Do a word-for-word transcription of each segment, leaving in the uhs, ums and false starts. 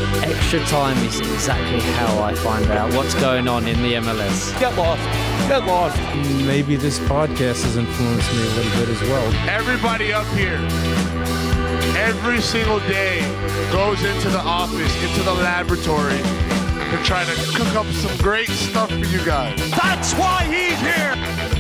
Extra time is exactly how I find out what's going on in the M L S. Get lost. Get lost. Maybe this podcast has influenced me a little bit as well. Everybody up here, every single day, goes into the office, into the laboratory, to try to cook up some great stuff for you guys. That's why he's here.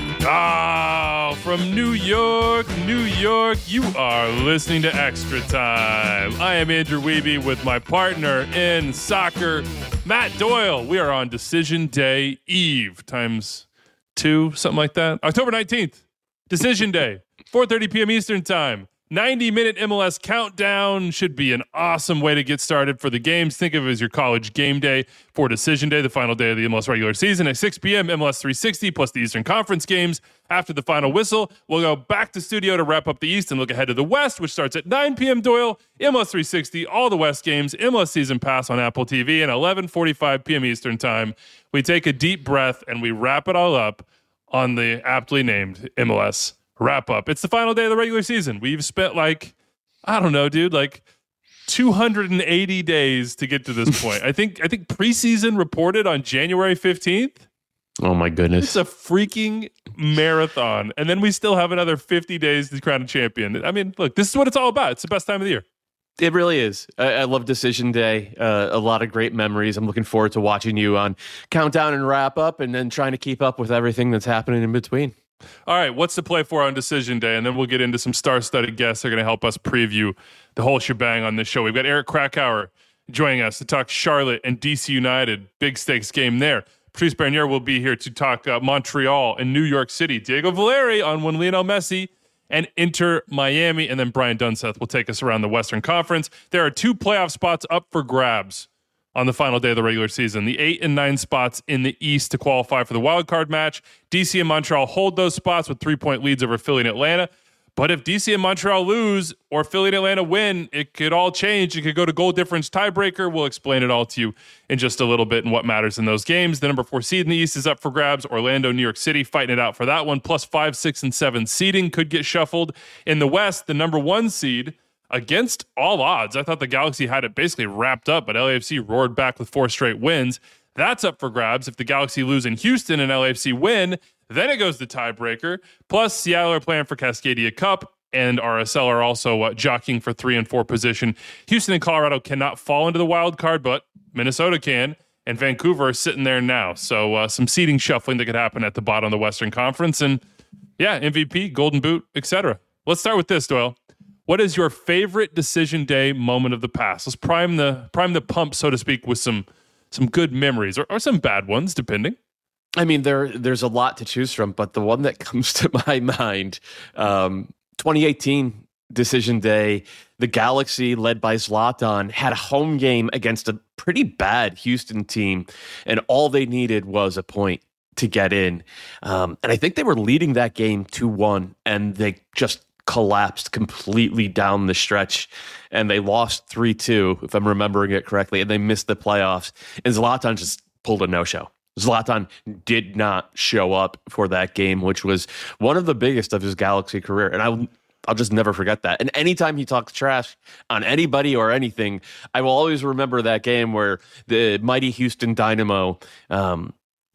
Oh, from New York, New York, you are listening to Extra Time. I am Andrew Wiebe with my partner in soccer, Matt Doyle. We are on Decision Day Eve times two, something like that. October nineteenth, Decision Day, four thirty p.m. Eastern Time. ninety minute M L S countdown should be an awesome way to get started for the games. Think of it as your college game day for Decision Day, the final day of the M L S regular season. At six p.m., M L S three sixty plus the Eastern Conference games. After the final whistle, we'll go back to studio to wrap up the East and look ahead to the West, which starts at nine p.m. Doyle, M L S three sixty, all the West games, M L S Season Pass on Apple T V, and eleven forty-five p.m. Eastern Time. We take a deep breath and we wrap it all up on the aptly named M L S Wrap Up. It's the final day of the regular season. We've spent like, I don't know, dude, like two hundred eighty days to get to this point. I think I think preseason reported on January fifteenth. Oh my goodness. It's a freaking marathon. And then we still have another fifty days to crown a champion. I mean, look, this is what it's all about. It's the best time of the year. It really is. I, I love Decision Day. Uh, a lot of great memories. I'm looking forward to watching you on Countdown and Wrap Up and then trying to keep up with everything that's happening in between. All right, what's to play for on Decision Day? And then we'll get into some star-studded guests that are going to help us preview the whole shebang on this show. We've got Eric Krakauer joining us to talk Charlotte and D C United. Big stakes game there. Patrice Bernier will be here to talk uh, Montreal and New York City. Diego Valeri on when Lionel Messi and Inter Miami. And then Brian Dunseth will take us around the Western Conference. There are two playoff spots up for grabs on the final day of the regular season. The eight and nine spots in the East to qualify for the wild card match. D C and Montreal hold those spots with three-point leads over Philly and Atlanta. But if D C and Montreal lose or Philly and Atlanta win, it could all change. It could go to goal difference tiebreaker. We'll explain it all to you in just a little bit and what matters in those games. The number four seed in the East is up for grabs. Orlando, New York City fighting it out for that one. Plus five, six, and seven seeding could get shuffled. In the West, the number one seed, against all odds, I thought the Galaxy had it basically wrapped up, but L A F C roared back with four straight wins. That's up for grabs. If the Galaxy lose in Houston and L A F C win, then it goes to tiebreaker. Plus, Seattle are playing for Cascadia Cup, and R S L are also uh, jockeying for three and four position. Houston and Colorado cannot fall into the wild card, but Minnesota can, and Vancouver are sitting there now. So uh, some seeding shuffling that could happen at the bottom of the Western Conference, and yeah, M V P, Golden Boot, et cetera. Let's start with this, Doyle. What is your favorite Decision Day moment of the past? Let's prime the prime the pump, so to speak, with some some good memories or, or some bad ones, depending. I mean, there there's a lot to choose from, but the one that comes to my mind, um, twenty eighteen Decision Day, the Galaxy, led by Zlatan, had a home game against a pretty bad Houston team, and all they needed was a point to get in. Um, and I think they were leading that game two one, and they just collapsed completely down the stretch, and they lost three two, if I'm remembering it correctly, and they missed the playoffs. And Zlatan just pulled a no-show. Zlatan did not show up for that game, which was one of the biggest of his Galaxy career. And I, I'll just never forget that. And anytime he talks trash on anybody or anything, I will always remember that game where the mighty Houston Dynamo um,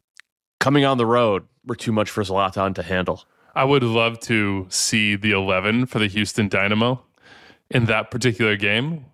coming on the road were too much for Zlatan to handle. I would love to see the eleven for the Houston Dynamo in that particular game.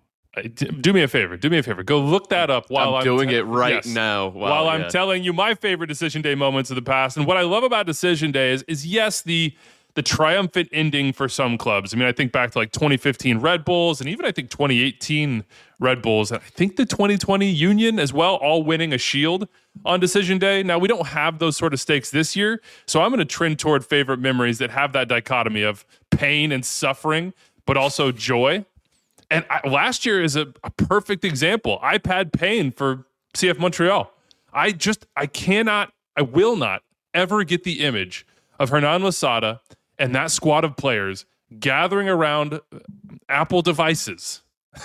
Do me a favor. Do me a favor. Go look that up while I'm, I'm doing te- it right yes. now. Wow, while yeah. I'm telling you my favorite Decision Day moments of the past. And what I love about Decision Day is, is yes, the the triumphant ending for some clubs. I mean, I think back to like twenty fifteen Red Bulls and even I think twenty eighteen Red Bulls. And I think the twenty twenty Union as well, all winning a shield on Decision Day. Now, we don't have those sort of stakes this year. So I'm going to trend toward favorite memories that have that dichotomy of pain and suffering, but also joy. And I, last year is a, a perfect example. iPad pain for C F Montreal. I just, I cannot, I will not ever get the image of Hernan Losada and that squad of players gathering around Apple devices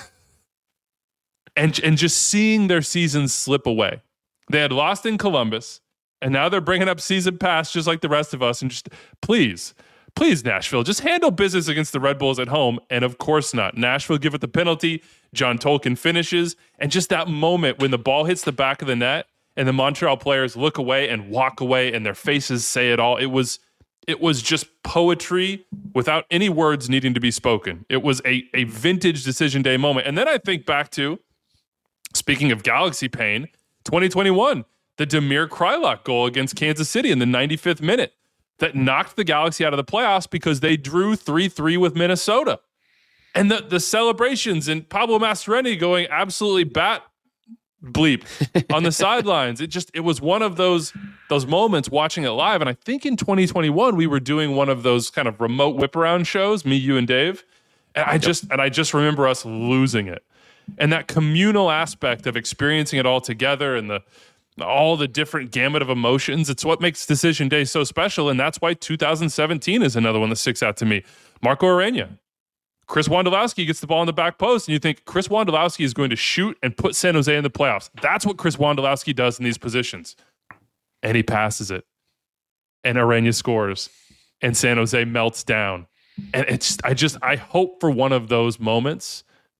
and, and just seeing their seasons slip away. They had lost in Columbus, and now they're bringing up season pass just like the rest of us. And just, please, please, Nashville, just handle business against the Red Bulls at home. And of course not. Nashville give it the penalty. John Tolkin finishes. And just that moment when the ball hits the back of the net and the Montreal players look away and walk away and their faces say it all. It was it was just poetry without any words needing to be spoken. It was a, a vintage decision day moment. And then I think back to, speaking of Galaxy pain, twenty twenty-one, the Damir Kreilach goal against Kansas City in the ninety-fifth minute that knocked the Galaxy out of the playoffs because they drew three three with Minnesota. And the, the celebrations and Pablo Mastroeni going absolutely bat bleep on the sidelines. It just, it was one of those, those moments watching it live. And I think in twenty twenty-one, we were doing one of those kind of remote whip around shows, me, you, and Dave. And I just, and I just remember us losing it. And that communal aspect of experiencing it all together and the, all the different gamut of emotions, it's what makes Decision Day so special. And that's why two thousand seventeen is another one that sticks out to me. Marco Arena. Chris Wondolowski gets the ball in the back post, and you think Chris Wondolowski is going to shoot and put San Jose in the playoffs. That's what Chris Wondolowski does in these positions. And he passes it. And Arena scores. And San Jose melts down. And it's, I just, I hope for one of those moments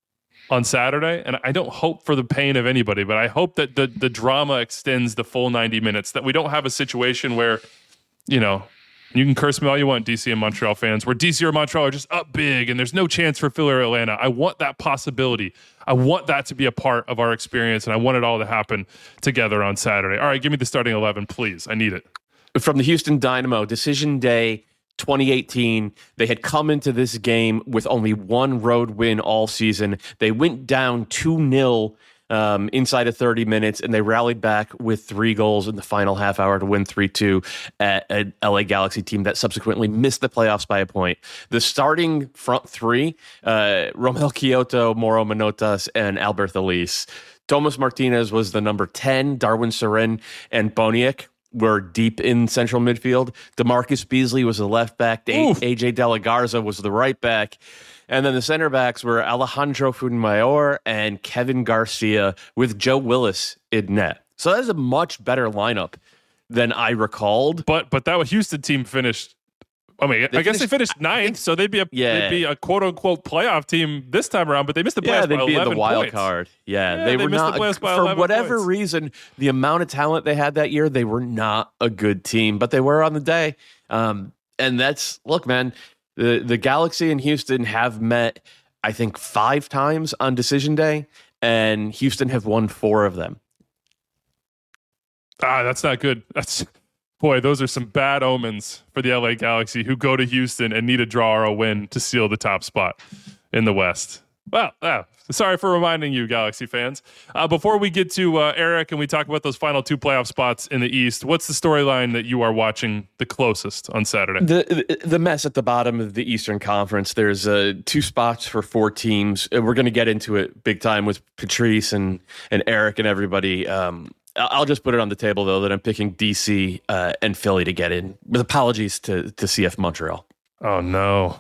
on Saturday, and I don't hope for the pain of anybody, but I hope that the the drama extends the full ninety minutes, that we don't have a situation where, you know, you can curse me all you want, D C and Montreal fans, where D C or Montreal are just up big and there's no chance for Philly or Atlanta. I want that possibility. I want that to be a part of our experience, and I want it all to happen together on Saturday. All right, give me the starting eleven, please. I need it. From the Houston Dynamo, Decision Day twenty eighteen, they had come into this game with only one road win all season. They went down two nil um, inside of thirty minutes, and they rallied back with three goals in the final half hour to win three two at an L A Galaxy team that subsequently missed the playoffs by a point. The starting front three, uh, Romel Kyoto, Mauro Manotas, and Albert Elise. Thomas Martinez was the number ten, Darwin Seren and Boniek were deep in central midfield. DeMarcus Beasley was the left back. A- A J De La Garza was the right back. And then the center backs were Alejandro Fuenmayor and Kevin Garcia with Joe Willis in net. So that is a much better lineup than I recalled. But but that Houston team finished, I mean, They I guess finished- they finished ninth, so they'd be a Yeah. they'd be a quote unquote playoff team this time around, but they missed the playoffs Yeah, they'd by be in eleven the wild points. card. Yeah, Yeah, they, they were missed the not playoffs by for eleven whatever points. reason. The amount of talent they had that year, they were not a good team, but they were on the day. Um, and that's look, man. The the Galaxy and Houston have met, I think, five times on Decision Day, and Houston have won four of them. Ah, that's not good. That's boy, those are some bad omens for the L A Galaxy, who go to Houston and need a draw or a win to seal the top spot in the West. Well, ah, sorry for reminding you, Galaxy fans. Uh, before we get to uh, Eric and we talk about those final two playoff spots in the East, what's the storyline that you are watching the closest on Saturday? The the- the mess at the bottom of the Eastern Conference. There's uh, two spots for four teams. And we're going to get into it big time with Patrice and and Eric and everybody. Um, I- I'll just put it on the table though that I'm picking D C uh, and Philly to get in. With apologies to to C F Montreal. Oh no.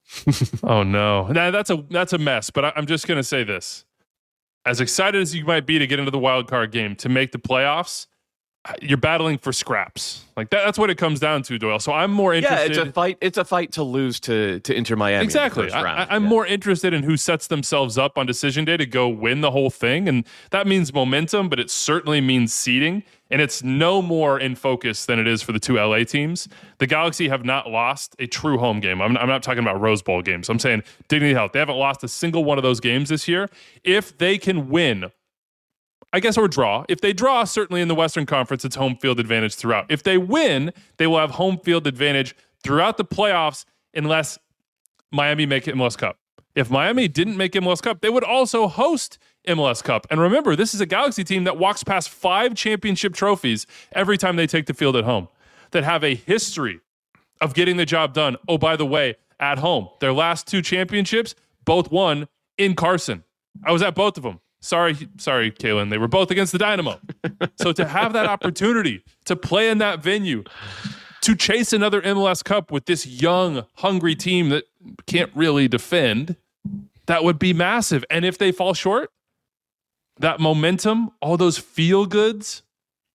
oh no. Now that's a that's a mess, but I, I'm just gonna say this. As excited as you might be to get into the wild card game to make the playoffs, you're battling for scraps. Like that, that's what it comes down to, Doyle. So I'm more Yeah, interested. it's a fight. It's a fight to lose to to Inter Miami. Exactly. In the first round. I, I, I'm Yeah. more interested in who sets themselves up on Decision Day to go win the whole thing. And that means momentum, but it certainly means seeding. And it's no more in focus than it is for the two L A teams. The Galaxy have not lost a true home game. I'm, I'm not talking about Rose Bowl games. I'm saying Dignity Health. They haven't lost a single one of those games this year. If they can win, I guess, or draw. If they draw, certainly in the Western Conference, it's home field advantage throughout. If they win, they will have home field advantage throughout the playoffs unless Miami make M L S Cup. If Miami didn't make M L S Cup, they would also host M L S Cup. And remember, this is a Galaxy team that walks past five championship trophies every time they take the field at home, that have a history of getting the job done. Oh, by the way, at home, their last two championships, both won in Carson. I was at both of them. Sorry, sorry, Kalen. They were both against the Dynamo. So to have that opportunity to play in that venue, to chase another M L S Cup with this young, hungry team that can't really defend, that would be massive. And if they fall short, that momentum, all those feel goods,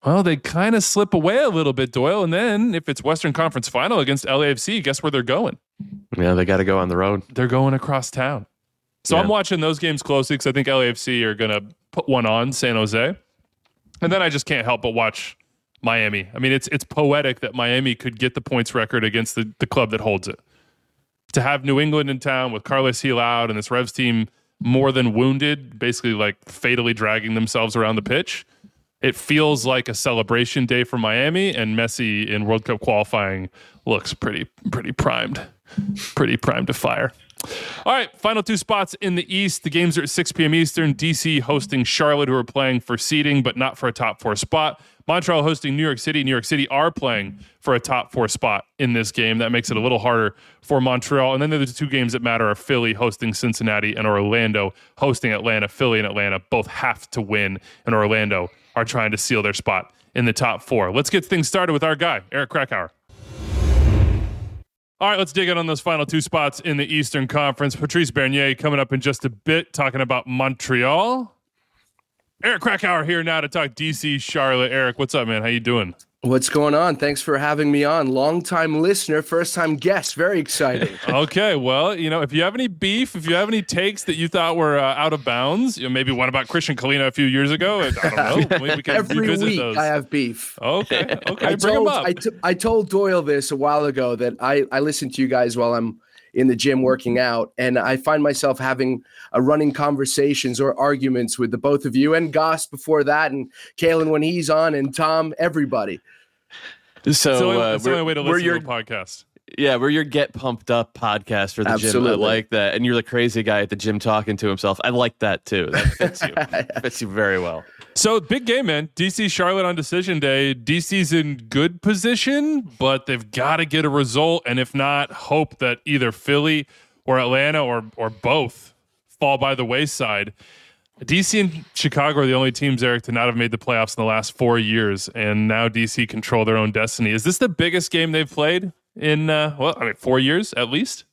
Well, they kind of slip away a little bit, Doyle. And then if it's Western Conference Final against L A F C, guess where they're going? Yeah, they got to go on the road. They're going across town. So Yeah. I'm watching those games closely because I think L A F C are going to put one on San Jose. And then I just can't help but watch Miami. I mean, it's it's poetic that Miami could get the points record against the, the club that holds it. To have New England in town with Carlos Gil out and this Revs team more than wounded, basically like fatally dragging themselves around the pitch, it feels like a celebration day for Miami, and Messi in World Cup qualifying looks pretty pretty primed. Pretty primed to fire. All right, final two spots in the East. The games are at six p.m. Eastern. D C hosting Charlotte, who are playing for seeding, but not for a top four spot. Montreal hosting New York City. New York City are playing for a top four spot in this game. That makes it a little harder for Montreal. And then the two games that matter are Philly hosting Cincinnati and Orlando hosting Atlanta. Philly and Atlanta both have to win, and Orlando are trying to seal their spot in the top four. Let's get things started with our guy, Eric Krakauer. All right, let's dig in on those final two spots in the Eastern Conference. Patrice Bernier coming up in just a bit, talking about Montreal. Eric Krakauer here now to talk D C, Charlotte. Eric, what's up, man? How you doing? What's going on? Thanks for having me on. Long-time listener, first-time guest. Very exciting. Okay, well, you know, if you have any beef, if you have any takes that you thought were uh, out of bounds, you know, maybe one about Christian Kalina a few years ago, I don't know. Maybe we can Every revisit week those. I have beef. Okay, okay, I bring told, them up. I, t- I told Doyle this a while ago that I, I listen to you guys while I'm in the gym working out, and I find myself having a running conversations or arguments with the both of you and Goss before that, and Kalen when he's on, and Tom, everybody. So, It's the only, uh, it's the only way to we're listen your, to a podcast. yeah, we're your Get Pumped Up podcast for the Absolutely. gym. I like that. And you're the crazy guy at the gym talking to himself. I like that too. That fits you. fits you very well. So big game, man. D C Charlotte on decision day. D C's in good position, but they've got to get a result. And if not, hope that either Philly or Atlanta or or both fall by the wayside. D C and Chicago are the only teams, Eric, to not have made the playoffs in the last four years. And now D C control their own destiny. Is this the biggest game they've played in, uh, well, I mean, four years at least?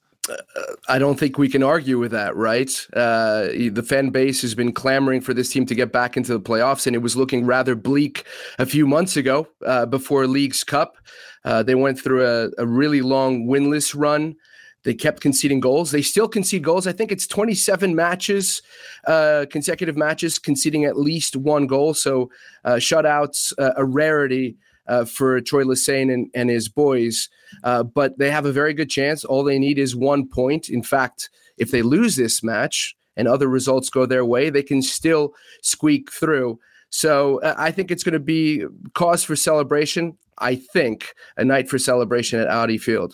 I don't think we can argue with that, right? Uh, the fan base has been clamoring for this team to get back into the playoffs, and it was looking rather bleak a few months ago uh, before League's Cup. Uh, they went through a, a really long winless run. They kept conceding goals. They still concede goals. I think it's twenty-seven matches, uh, consecutive matches, conceding at least one goal. So uh, shutouts, uh, a rarity uh, for Troy Lesesne and, and his boys. Uh, but they have a very good chance. All they need is one point. In fact, if they lose this match and other results go their way, they can still squeak through. So uh, I think it's going to be cause for celebration. I think a night for celebration at Audi Field.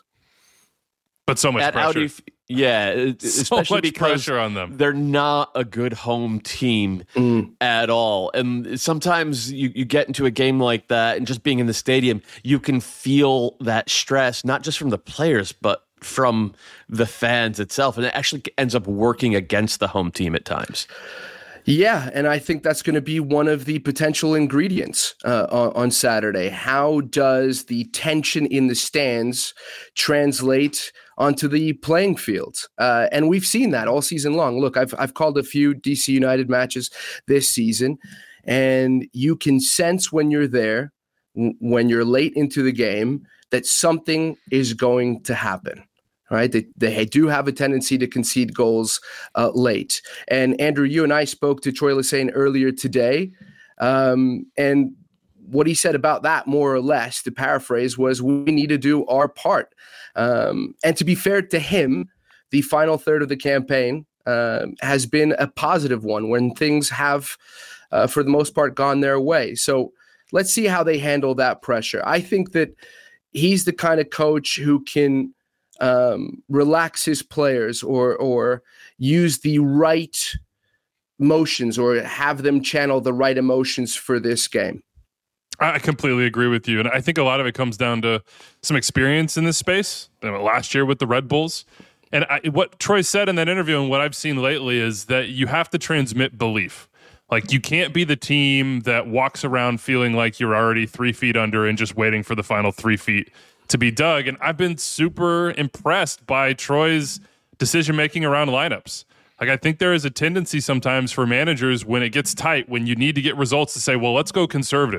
But so much At pressure. Audi, yeah, it- so especially much because pressure on them. they're not a good home team Mm. at all. And sometimes you, you get into a game like that, and just being in the stadium, you can feel that stress, not just from the players, but from the fans itself. And it actually ends up working against the home team at times. Yeah, and I think that's going to be one of the potential ingredients uh, on, on Saturday. How does the tension in the stands translate onto the playing field? Uh, and we've seen that all season long. Look, I've I've called a few D C United matches this season, and you can sense when you're there, w- when you're late into the game, that something is going to happen. Right, they they do have a tendency to concede goals uh, late. And Andrew, you and I spoke to Troy Lesesne earlier today, um, and what he said about that, more or less, to paraphrase, was we need to do our part. Um, and to be fair to him, the final third of the campaign uh, has been a positive one when things have, uh, for the most part, gone their way. So let's see how they handle that pressure. I think that he's the kind of coach who can um, relax his players or or use the right motions or have them channel the right emotions for this game. I completely agree with you. And I think a lot of it comes down to some experience in this space. You know, last year with the Red Bulls. And I, what Troy said in that interview and what I've seen lately is that you have to transmit belief. Like, you can't be the team that walks around feeling like you're already three feet under and just waiting for the final three feet to be dug. And I've been super impressed by Troy's decision-making around lineups. Like, I think there is a tendency sometimes for managers when it gets tight, when you need to get results, to say, well, let's go conservative.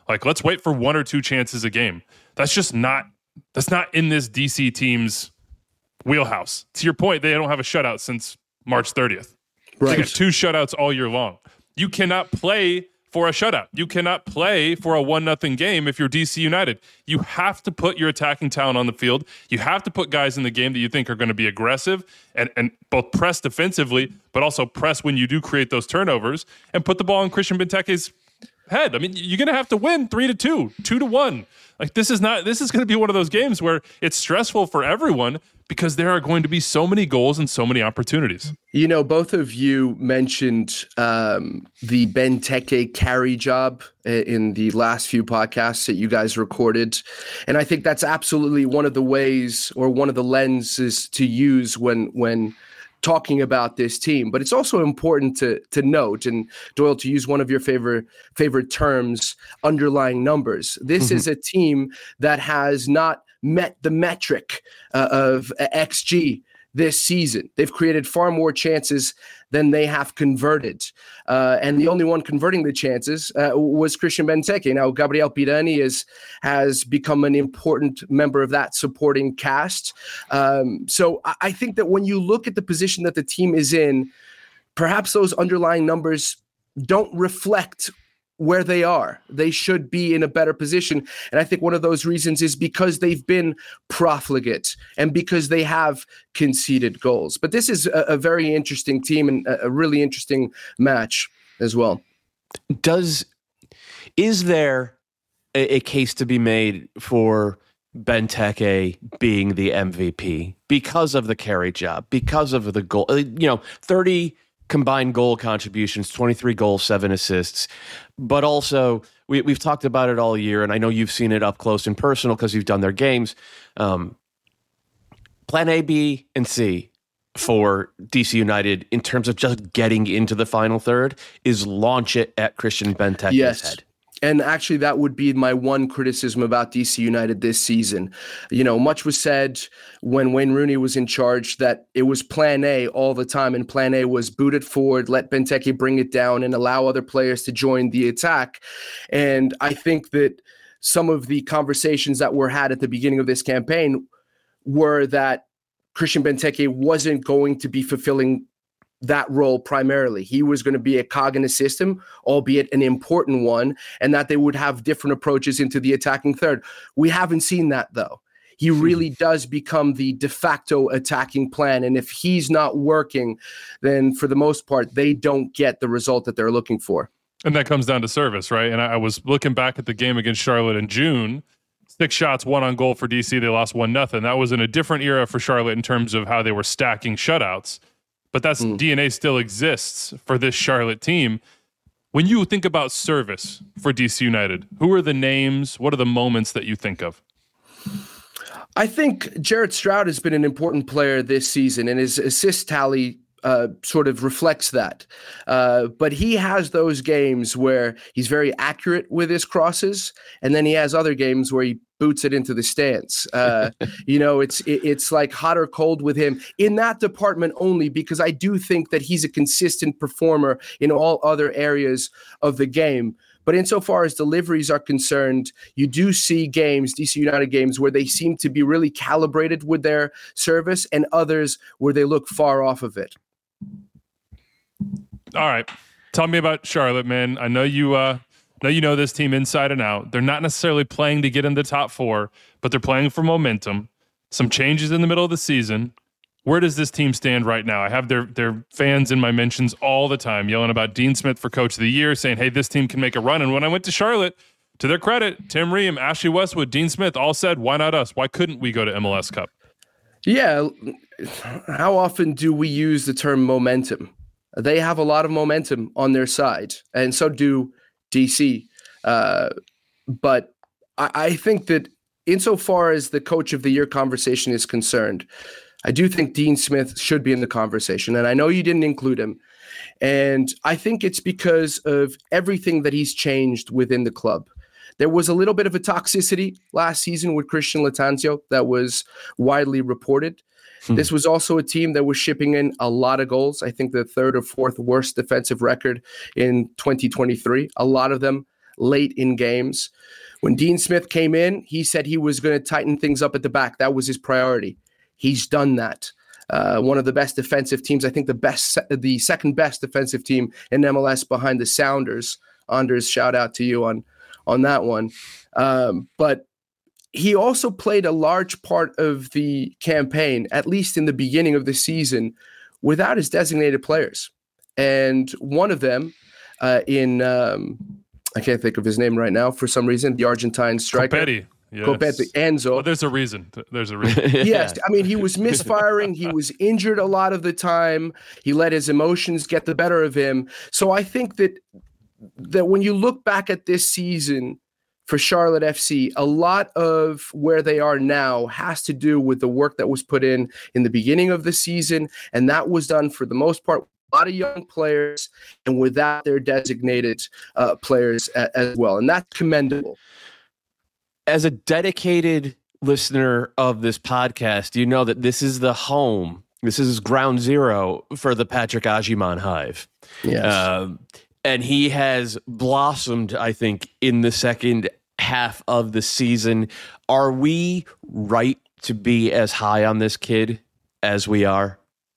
Like, let's wait for one or two chances a game. That's just not, that's not in this D C team's wheelhouse. To your point, they don't have a shutout since March thirtieth. Right. They got two shutouts all year long. You cannot play for a shutout. You cannot play for a one nothing game if you're D C United. You have to put your attacking talent on the field. You have to put guys in the game that you think are going to be aggressive and, and both press defensively, but also press when you do create those turnovers and put the ball in Christian Benteke's head. I mean, you're going to have to win three to two, two to one. Like, this is not, this is going to be one of those games where it's stressful for everyone because there are going to be so many goals and so many opportunities. You know, both of you mentioned um, the Benteke carry job in the last few podcasts that you guys recorded. And I think that's absolutely one of the ways or one of the lenses to use when, when, talking about this team. But it's also important to to note, and Doyle, to use one of your favorite favorite terms, underlying numbers. This mm-hmm. is a team that has not met the metric uh, of X G this season. They've created far more chances than they have converted. Uh, and the only one converting the chances uh, was Christian Benteke. Now, Gabriel Pirani is, has become an important member of that supporting cast. Um, so I, I think that when you look at the position that the team is in, perhaps those underlying numbers don't reflect where they are. They should be in a better position. And I think one of those reasons is because they've been profligate and because they have conceded goals. But this is a, a very interesting team and a, a really interesting match as well. Does, is there a, a case to be made for Benteke being the M V P because of the carry job, because of the goal, you know, thirty combined goal contributions, twenty-three goals, seven assists, but also we, we've talked about it all year, and I know you've seen it up close and personal because you've done their games. Um, plan A, B, and C for D C United in terms of just getting into the final third is launch it at Christian Benteke's yes. head. And actually, that would be my one criticism about D C United this season. You know, much was said when Wayne Rooney was in charge that it was plan A all the time, and plan A was boot it forward, let Benteke bring it down, and allow other players to join the attack. And I think that some of the conversations that were had at the beginning of this campaign were that Christian Benteke wasn't going to be fulfilling that role primarily. He was going to be a cog in the system, albeit an important one, and that they would have different approaches into the attacking third. We haven't seen that, though. He really does become the de facto attacking plan, and if he's not working, then for the most part, they don't get the result that they're looking for. And that comes down to service, right? And I, I was looking back at the game against Charlotte in June. Six shots, one on goal for D C. They lost one nothing. That was in a different era for Charlotte in terms of how they were stacking shutouts. But that's mm. D N A still exists for this Charlotte team. When you think about service for D C United, who are the names? What are the moments that you think of? I think Jared Stroud has been an important player this season, and his assist tally uh, sort of reflects that. Uh, but he has those games where he's very accurate with his crosses, and then he has other games where he boots it into the stands. Uh, you know, it's it, it's like hot or cold with him in that department only, because I do think that he's a consistent performer in all other areas of the game. But insofar as deliveries are concerned, you do see games, D C United games, where they seem to be really calibrated with their service, and others where they look far off of it. All right. Tell me about Charlotte, man. I know you uh Now you know this team inside and out. They're not necessarily playing to get in the top four, but they're playing for momentum. Some changes in the middle of the season. Where does this team stand right now? I have their their fans in my mentions all the time yelling about Dean Smith for Coach of the Year, saying, hey, this team can make a run. And when I went to Charlotte, to their credit, Tim Ream, Ashley Westwood, Dean Smith all said, why not us? Why couldn't we go to M L S Cup? Yeah. How often do we use the term momentum? They have a lot of momentum on their side, and so do D C. Uh, but I, I think that insofar as the Coach of the Year conversation is concerned, I do think Dean Smith should be in the conversation. And I know you didn't include him. And I think it's because of everything that he's changed within the club. There was a little bit of a toxicity last season with Christian Lattanzio that was widely reported. Hmm. This was also a team that was shipping in a lot of goals. I think the third or fourth worst defensive record in twenty twenty-three. A lot of them late in games. When Dean Smith came in, he said he was going to tighten things up at the back. That was his priority. He's done that. Uh, one of the best defensive teams, I think the best, the second best defensive team in M L S behind the Sounders. Anders, shout out to you on, on that one. Um, but he also played a large part of the campaign, at least in the beginning of the season, without his designated players. And one of them uh, in, um, I can't think of his name right now for some reason, the Argentine striker. Copetti. Yes. Copetti, Enzo. Well, there's a reason. There's a reason. Yes. I mean, he was misfiring. He was injured a lot of the time. He let his emotions get the better of him. So I think that that when you look back at this season for Charlotte F C, a lot of where they are now has to do with the work that was put in in the beginning of the season. And that was done for the most part a lot of young players and without their designated uh, players a- as well. And that's commendable. As a dedicated listener of this podcast, you know that this is the home. This is ground zero for the Patrick Agyemang Hive. Yes. Um, and he has blossomed, I think, in the second half of the season. Are we right to be as high on this kid as we are?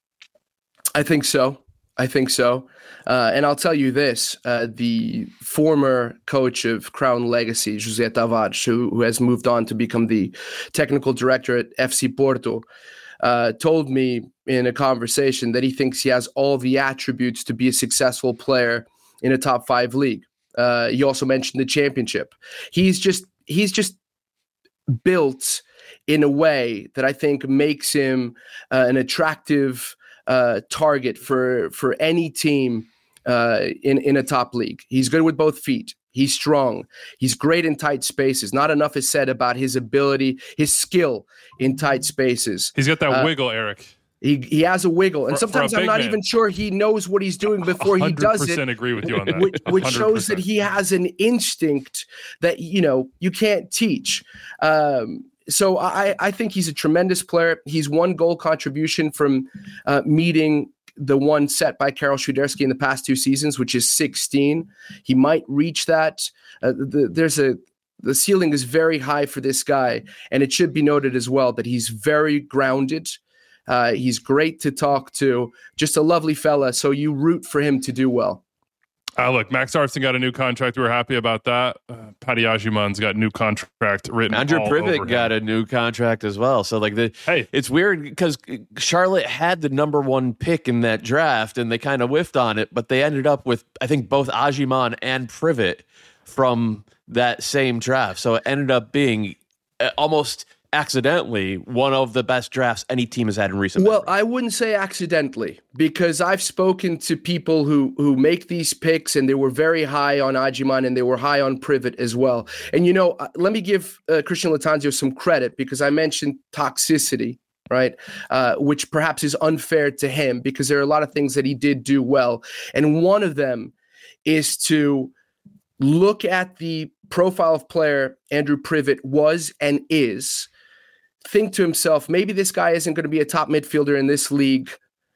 I think so. I think so. Uh, and I'll tell you this, uh, the former coach of Crown Legacy, José Tavares, who, who has moved on to become the technical director at F C Porto, uh, told me in a conversation that he thinks he has all the attributes to be a successful player in a top five league. Uh, he also mentioned the championship. He's just he's just built in a way that I think makes him uh, an attractive uh, target for for any team uh, in in a top league. He's good with both feet. He's strong. He's great in tight spaces. Not enough is said about his ability, his skill in tight spaces. He's got that Uh, wiggle, Eric. He he has a wiggle, and For- for sometimes a I'm big not man. even sure he knows what he's doing before he does one hundred percent it. agree with you on that. Which, which one hundred shows that percent. he has an instinct that you know you can't teach. Um, so I I think he's a tremendous player. He's one goal contribution from uh, meeting the one set by Karol Świderski in the past two seasons, which is sixteen. He might reach that. Uh, the, there's a the ceiling is very high for this guy, and it should be noted as well that he's very grounded. Uh, he's great to talk to, just a lovely fella. So you root for him to do well. Uh, look, Max Arfson got a new contract. We were happy about that. Uh, Patty Agyemang's got a new contract written. Andrew all Privet over got him. a new contract as well. So like the Hey. it's weird because Charlotte had the number one pick in that draft and they kind of whiffed on it, but they ended up with I think both Agyemang and Privet from that same draft. So it ended up being uh, almost accidentally one of the best drafts any team has had in recent Well, memory. I wouldn't say accidentally, because I've spoken to people who who make these picks, and they were very high on Agyemang and they were high on Privet as well. And, you know, uh, let me give uh, Christian Lattanzio some credit, because I mentioned toxicity, right, uh, which perhaps is unfair to him because there are a lot of things that he did do well. And one of them is to look at the profile of player Andrew Privet was and is, think to himself, maybe this guy isn't going to be a top midfielder in this league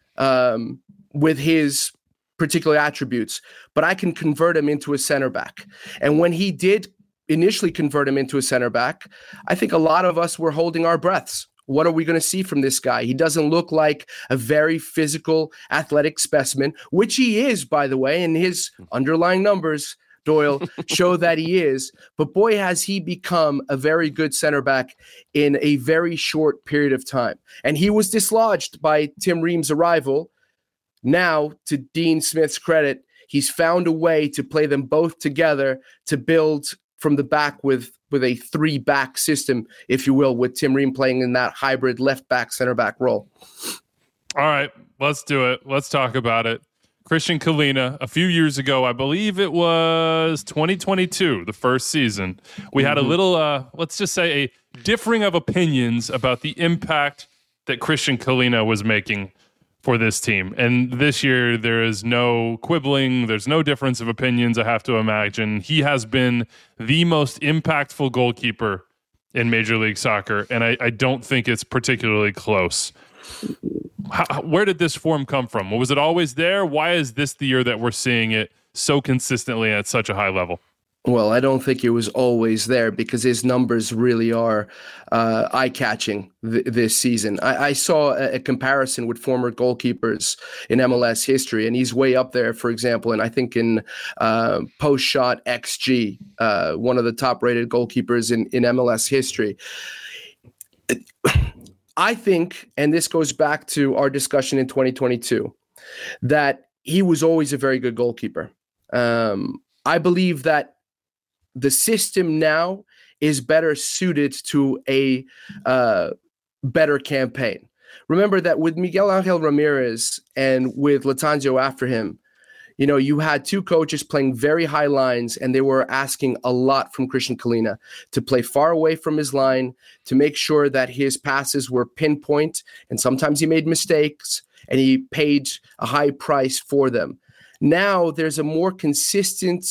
um, with his particular attributes, but I can convert him into a center back. And when he did initially convert him into a center back, I think a lot of us were holding our breaths. What are we going to see from this guy? He doesn't look like a very physical, athletic specimen, which he is, by the way, and his underlying numbers, Doyle, show that he is. But boy, has he become a very good center back in a very short period of time. And he was dislodged by Tim Ream's arrival. Now, to Dean Smith's credit, he's found a way to play them both together to build from the back with, with a three-back system, if you will, with Tim Ream playing in that hybrid left-back, center-back role. All right, let's do it. Let's talk about it. Christian Kahlina, a few years ago, I believe it was twenty twenty-two, the first season, we had a little, uh, let's just say, a differing of opinions about the impact that Christian Kahlina was making for this team. And this year, there is no quibbling. There's no difference of opinions, I have to imagine. He has been the most impactful goalkeeper in Major League Soccer, and I, I don't think it's particularly close. How, where did this form come from? Was it always there? Why is this the year that we're seeing it so consistently at such a high level? Well, I don't think it was always there because his numbers really are uh, eye-catching th- this season. I-, I saw a-, a comparison with former goalkeepers in M L S history, and he's way up there, for example, and I think in uh, post-shot X G, uh, one of the top-rated goalkeepers in, in M L S history. I think, and this goes back to our discussion in twenty twenty-two, that he was always a very good goalkeeper. Um, I believe that the system now is better suited to a uh, better campaign. Remember that with Miguel Angel Ramirez and with Lattanzio after him, you know, you had two coaches playing very high lines, and they were asking a lot from Christian Kahlina to play far away from his line, to make sure that his passes were pinpoint, and sometimes he made mistakes, and he paid a high price for them. Now there's a more consistent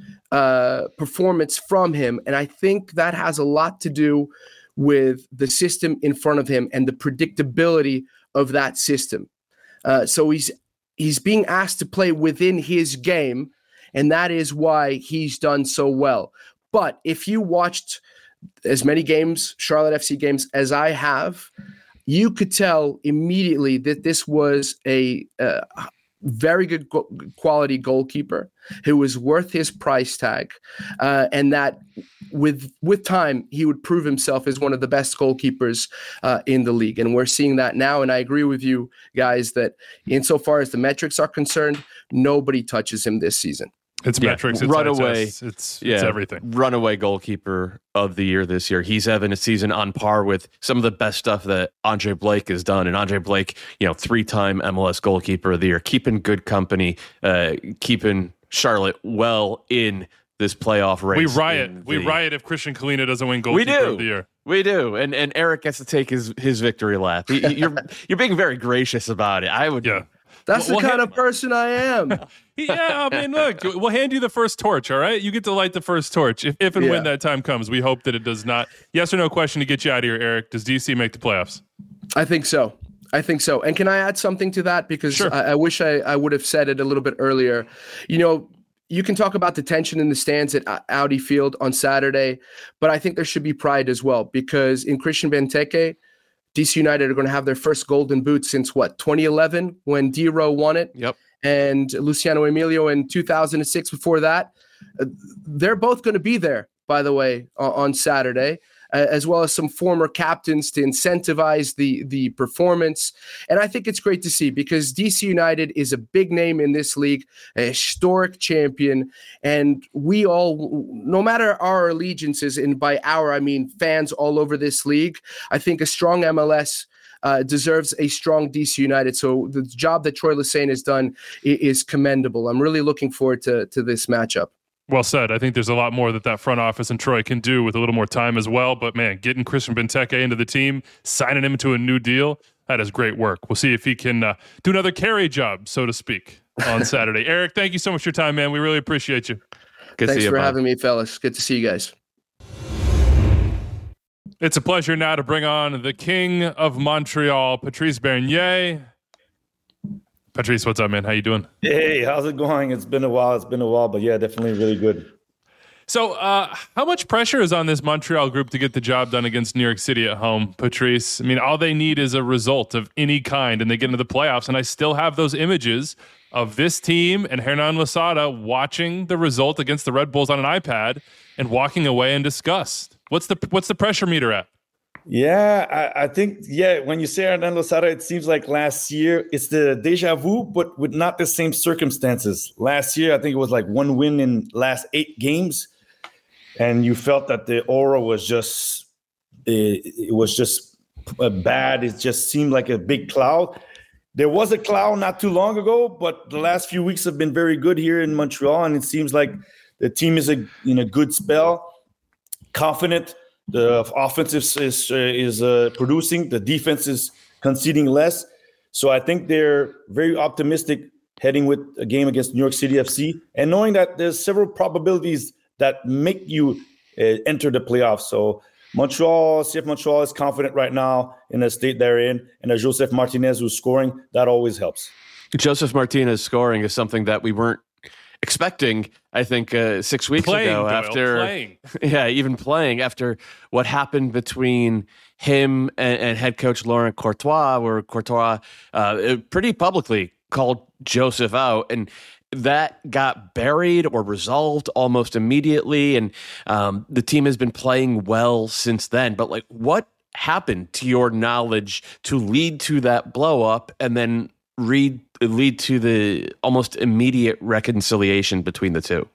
uh, performance from him, and I think that has a lot to do with the system in front of him and the predictability of that system. Uh, so he's he's being asked to play within his game, and that is why he's done so well. But if you watched as many games, Charlotte F C games, as I have, you could tell immediately that this was a uh, very good go- quality goalkeeper who was worth his price tag, uh, and that with with time he would prove himself as one of the best goalkeepers uh, in the league. And we're seeing that now. And I agree with you guys that insofar as the metrics are concerned, nobody touches him this season. It's yeah, metrics, it's runaway, it's, it's, yeah, it's everything. Runaway goalkeeper of the year this year. He's having a season on par with some of the best stuff that Andre Blake has done. And Andre Blake, you know, three-time M L S goalkeeper of the year, keeping good company, uh, keeping Charlotte well in this playoff race. We riot. The, we riot if Christian Kahlina doesn't win goalkeeper we do. of the year. We do. And and Eric gets to take his his victory lap. He, you're you're being very gracious about it. I would. Yeah. That's We'll, the we'll kind hand, of person I am. Yeah, I mean, look, we'll hand you the first torch, all right? You get to light the first torch. If, if and yeah. when that time comes, we hope that it does not. Yes or no question to get you out of here, Eric. Does D C make the playoffs? I think so. I think so. And can I add something to that? Because sure. I, I wish I, I would have said it a little bit earlier. You know, you can talk about the tension in the stands at Audi Field on Saturday, but I think there should be pride as well, because in Christian Benteke, D C United are going to have their first golden boot since what, twenty eleven, when D-Row won it? Yep. And Luciano Emilio in two thousand six before that. Uh, they're both going to be there, by the way, uh, on Saturday, uh, as well as some former captains to incentivize the, the performance. And I think it's great to see, because D C United is a big name in this league, a historic champion. And we all, no matter our allegiances, and by our, I mean fans all over this league, I think a strong M L S Uh, deserves a strong D C United. So the job that Troy Lesesne has done is, is commendable. I'm really looking forward to, to this matchup. Well said. I think there's a lot more that that front office and Troy can do with a little more time as well. But, man, getting Christian Benteke into the team, signing him into a new deal, that is great work. We'll see if he can uh, do another carry job, so to speak, on Saturday. Eric, thank you so much for your time, man. We really appreciate you. Good Thanks see you, for bud. having me, fellas. Good to see you guys. It's a pleasure now to bring on the king of Montreal, Patrice Bernier. Patrice, what's up, man? How you doing? Hey, how's it going? It's been a while. It's been a while, but yeah, definitely really good. So uh, how much pressure is on this Montreal group to get the job done against New York City at home, Patrice? I mean, all they need is a result of any kind, and they get into the playoffs, and I still have those images of this team and Hernan Losada watching the result against the Red Bulls on an iPad and walking away in disgust. What's the what's the pressure meter at? Yeah, I, I think, yeah, when you say Hernan Losada, it seems like last year it's the deja vu, but with not the same circumstances. Last year, I think it was like one win in last eight games, and you felt that the aura was just, it, it was just bad. It just seemed like a big cloud. There was a cloud not too long ago, but the last few weeks have been very good here in Montreal, and it seems like the team is a, in a good spell, confident. The offensive is is uh, producing. The defense is conceding less. So I think they're very optimistic heading with a game against New York City F C, and knowing that there's several probabilities that make you uh, enter the playoffs. So Montreal, C F Montreal is confident right now in the state they're in, and a Joseph Martinez who's scoring, that always helps. Joseph Martinez scoring is something that we weren't expecting, I think, uh, six weeks playing, ago Doyle, after, playing. yeah, even playing after what happened between him and, and head coach Laurent Courtois, where Courtois uh, pretty publicly called Joseph out, and that got buried or resolved almost immediately. And um, the team has been playing well since then. But like, what happened to your knowledge to lead to that blow up and then read, lead to the almost immediate reconciliation between the two?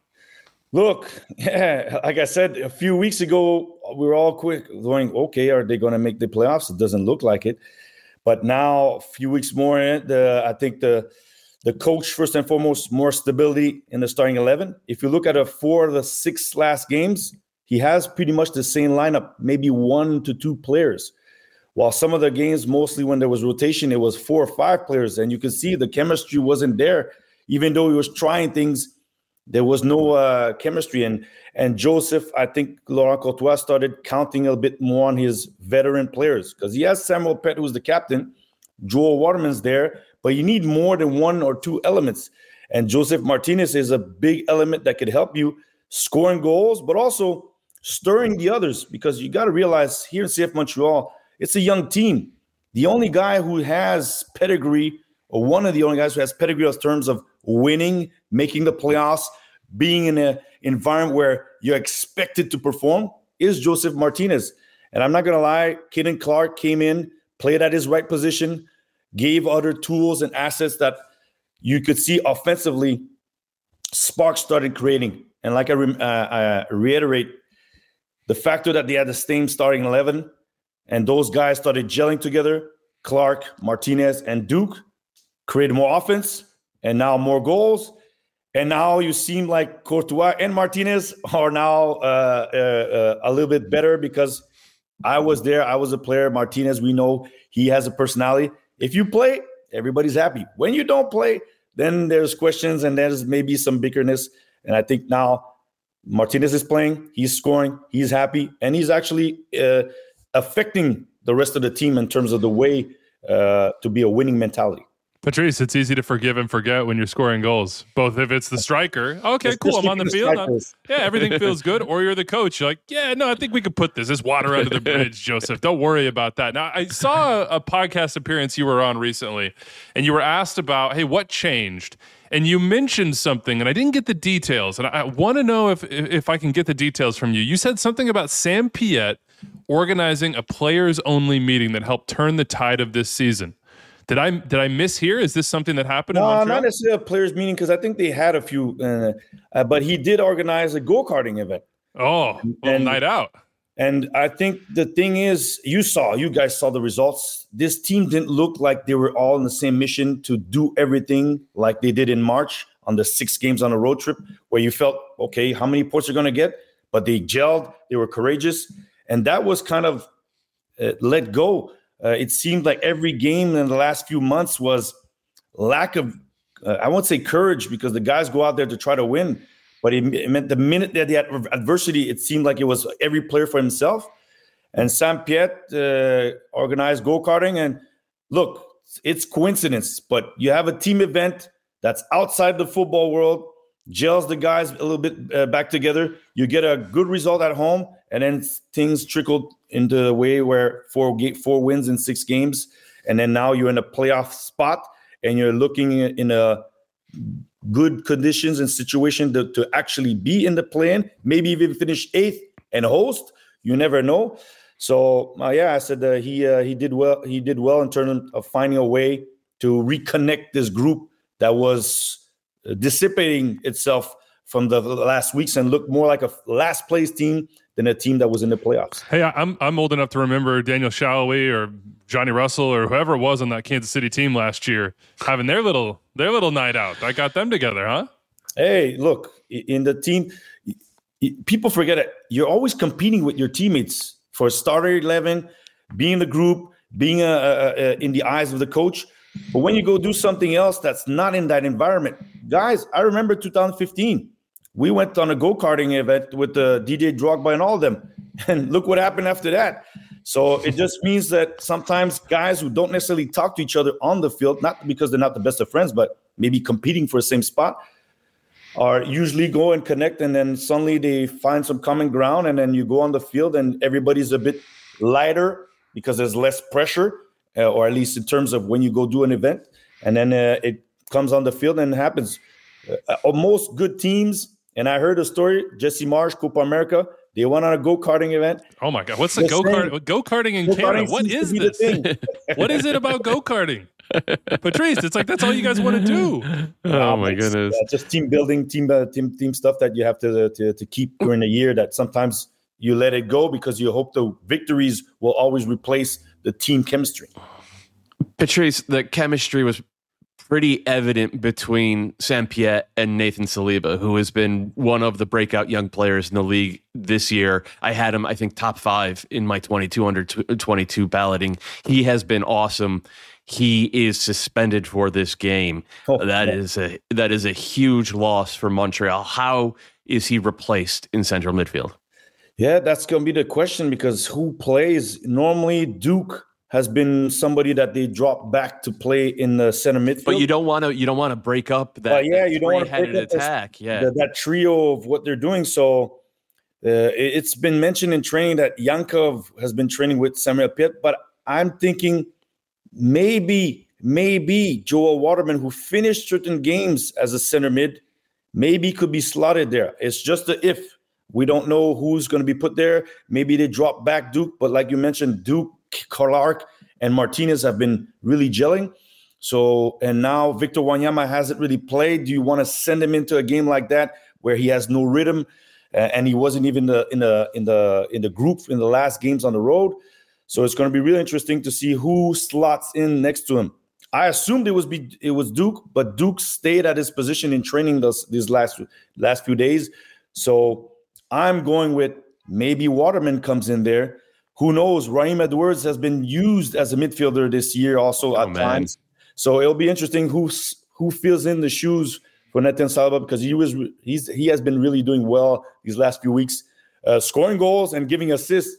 Look, yeah, like I said, a few weeks ago, we were all quick going, okay, are they going to make the playoffs? It doesn't look like it. But now, a few weeks more, the I think the the coach, first and foremost, more stability in the starting eleven. If you look at a four of the six last games, he has pretty much the same lineup, maybe one to two players. While some of the games, mostly when there was rotation, it was four or five players. And you could see the chemistry wasn't there. Even though he was trying things, there was no uh, chemistry. And, and Joseph, I think Laurent Courtois started counting a bit more on his veteran players because he has Samuel Pett, who's the captain. Joel Waterman's there. But you need more than one or two elements. And Joseph Martinez is a big element that could help you scoring goals, but also stirring the others. Because you got to realize here in C F Montreal, it's a young team. The only guy who has pedigree, or one of the only guys who has pedigree in terms of winning, making the playoffs, being in an environment where you're expected to perform, is Joseph Martinez. And I'm not going to lie, Caden Clark came in, played at his right position, gave other tools and assets that you could see offensively, sparks started creating. And like I, re- uh, I reiterate, the factor that they had the same starting eleven and those guys started gelling together, Clark, Martinez, and Duke, created more offense and now more goals. And now you seem like Courtois and Martinez are now uh, uh, uh, a little bit better because I was there. I was a player. Martinez, we know he has a personality. If you play, everybody's happy. When you don't play, then there's questions and there's maybe some bickerness. And I think now Martinez is playing, he's scoring, he's happy, and he's actually uh, affecting the rest of the team in terms of the way uh, to be a winning mentality. Patrice, it's easy to forgive and forget when you're scoring goals. Both if it's the striker, okay, Especially cool, I'm on the, the field. I'm, yeah, everything feels good. Or you're the coach. You're like, yeah, no, I think we could put this. There's water under the bridge, Joseph. Don't worry about that. Now, I saw a, a podcast appearance you were on recently, and you were asked about, hey, what changed? And you mentioned something, and I didn't get the details. And I, I want to know if if I can get the details from you. You said something about Sam Piette organizing a players-only meeting that helped turn the tide of this season. Did I did I mishear? Is this something that happened no, in Montreal? Not necessarily a players meeting because I think they had a few, uh, uh, but he did organize a go-karting event. Oh, well, and, night out. And I think the thing is, you saw, you guys saw the results. This team didn't look like they were all in the same mission to do everything like they did in March on the six games on a road trip where you felt, okay, how many points are going to get? But they gelled, they were courageous. And that was kind of uh, let go. Uh, it seemed like every game in the last few months was lack of, uh, I won't say courage because the guys go out there to try to win, but it, it meant the minute that they had adversity, it seemed like it was every player for himself. And Sam Piette uh, organized go-karting. And look, it's coincidence, but you have a team event that's outside the football world, gels the guys a little bit uh, back together. You get a good result at home, and then things trickled into a way where four four wins in six games, and then now you're in a playoff spot, and you're looking in a good conditions and situation to, to actually be in the play-in, maybe even finish eighth and host. You never know. So uh, yeah, I said uh, he uh, he did well. He did well in terms of finding a way to reconnect this group that was dissipating itself from the last weeks and look more like a last place team than a team that was in the playoffs. Hey, I'm I'm old enough to remember Daniel Shalhoub or Johnny Russell or whoever it was on that Kansas City team last year having their little their little night out. I got them together, huh? Hey, look, in the team, people forget it. You're always competing with your teammates for starter eleven, being in the group, being a, a, a, in the eyes of the coach. But when you go do something else that's not in that environment, guys, I remember two thousand fifteen. We went on a go-karting event with uh, D J Drogba and all of them. And look what happened after that. So it just means that sometimes guys who don't necessarily talk to each other on the field, not because they're not the best of friends, but maybe competing for the same spot, are usually go and connect, and then suddenly they find some common ground, and then you go on the field and everybody's a bit lighter because there's less pressure, uh, or at least in terms of when you go do an event, and then uh, it comes on the field and it happens. Uh, most good teams, and I heard a story, Jesse Marsh, Copa America, they went on a go-karting event. Oh my God, what's the go-kart? Go-karting in Go-karting Canada? What seems is to be the this? What is it about go-karting? Patrice, it's like that's all you guys want to do. Oh my It's, goodness. uh, just team building, team uh, team team stuff that you have to, to to keep during the year. That sometimes you let it go because you hope the victories will always replace the team chemistry. Patrice, the chemistry was pretty evident between Saint-Pierre and Nathan Saliba, who has been one of the breakout young players in the league this year. I had him, I think, top five in my twenty-two under twenty-two balloting. He has been awesome. He is suspended for this game. Oh, that yeah. is a that is a huge loss for Montreal. How is he replaced in central midfield? Yeah, that's going to be the question, because who plays? Normally, Duke has been somebody that they drop back to play in the center midfield. But you don't want to you don't want to break up that, But yeah, that you don't want to break three-headed up this- attack. Yeah. the- that trio of what they're doing. So uh, it- it's been mentioned in training that Yankov has been training with Samuel Piet, but I'm thinking maybe, maybe Joel Waterman, who finished certain games as a center mid, maybe could be slotted there. It's just a if. We don't know who's going to be put there. Maybe they drop back Duke, but like you mentioned, Duke, Clark, and Martinez have been really gelling. So, and now Victor Wanyama hasn't really played. Do you want to send him into a game like that where he has no rhythm, uh, and he wasn't even the, in the in the in the group in the last games on the road? So it's going to be really interesting to see who slots in next to him. I assumed it was be it was Duke, but Duke stayed at his position in training this these last last few days. So I'm going with maybe Waterman comes in there. Who knows? Raheem Edwards has been used as a midfielder this year also Oh, at man. times. So it'll be interesting who who fills in the shoes for Nathan Saliba, because he was he's he has been really doing well these last few weeks, uh, scoring goals and giving assists.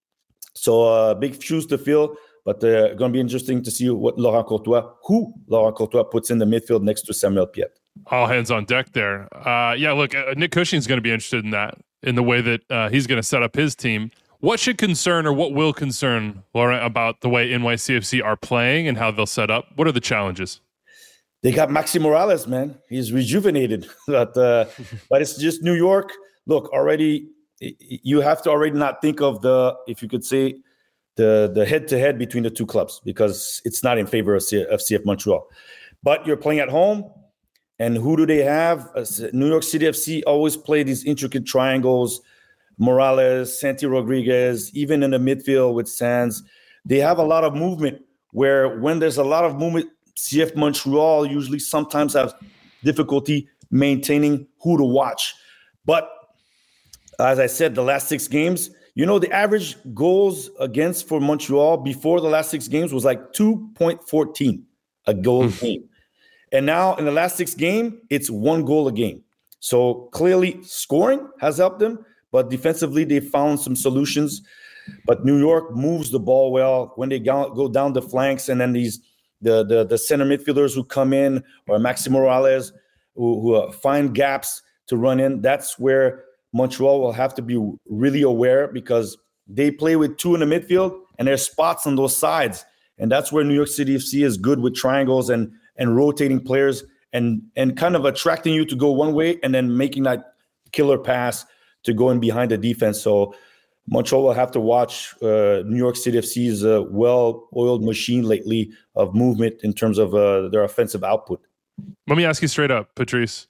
So uh, big shoes to fill, but uh, going to be interesting to see what Laurent Courtois, who Laurent Courtois puts in the midfield next to Samuel Piet. All hands on deck there. Uh, yeah, look, uh, Nick Cushing's going to be interested in that, in the way that uh, he's going to set up his team. What should concern, or what will concern Laurent about the way N Y C F C are playing and how they'll set up? What are the challenges? They got Maxi Morales, man. He's rejuvenated. but, uh, but it's just New York. Look, already, you have to already not think of the, if you could say, the the head-to-head between the two clubs, because it's not in favor of C F Montreal. But you're playing at home, and who do they have? Uh, New York City F C always play these intricate triangles. Morales, Santi Rodriguez, even in the midfield with Sands. They have a lot of movement, where when there's a lot of movement, C F Montreal usually sometimes have difficulty maintaining who to watch. But as I said, the last six games, you know, the average goals against for Montreal before the last six games was like two point one four a goal a game. And now in the last six games, it's one goal a game. So clearly scoring has helped them, but defensively they found some solutions. But New York moves the ball well when they go, go down the flanks, and then these the the, the center midfielders who come in, or Maxi Morales, who, who uh, find gaps to run in. That's where Montreal will have to be really aware, because they play with two in the midfield and there's spots on those sides. And that's where New York City F C is good with triangles and and rotating players and and kind of attracting you to go one way and then making that killer pass to go in behind the defense. So Montreal will have to watch uh, New York City F C's uh, well-oiled machine lately of movement in terms of uh, their offensive output. Let me ask you straight up, Patrice.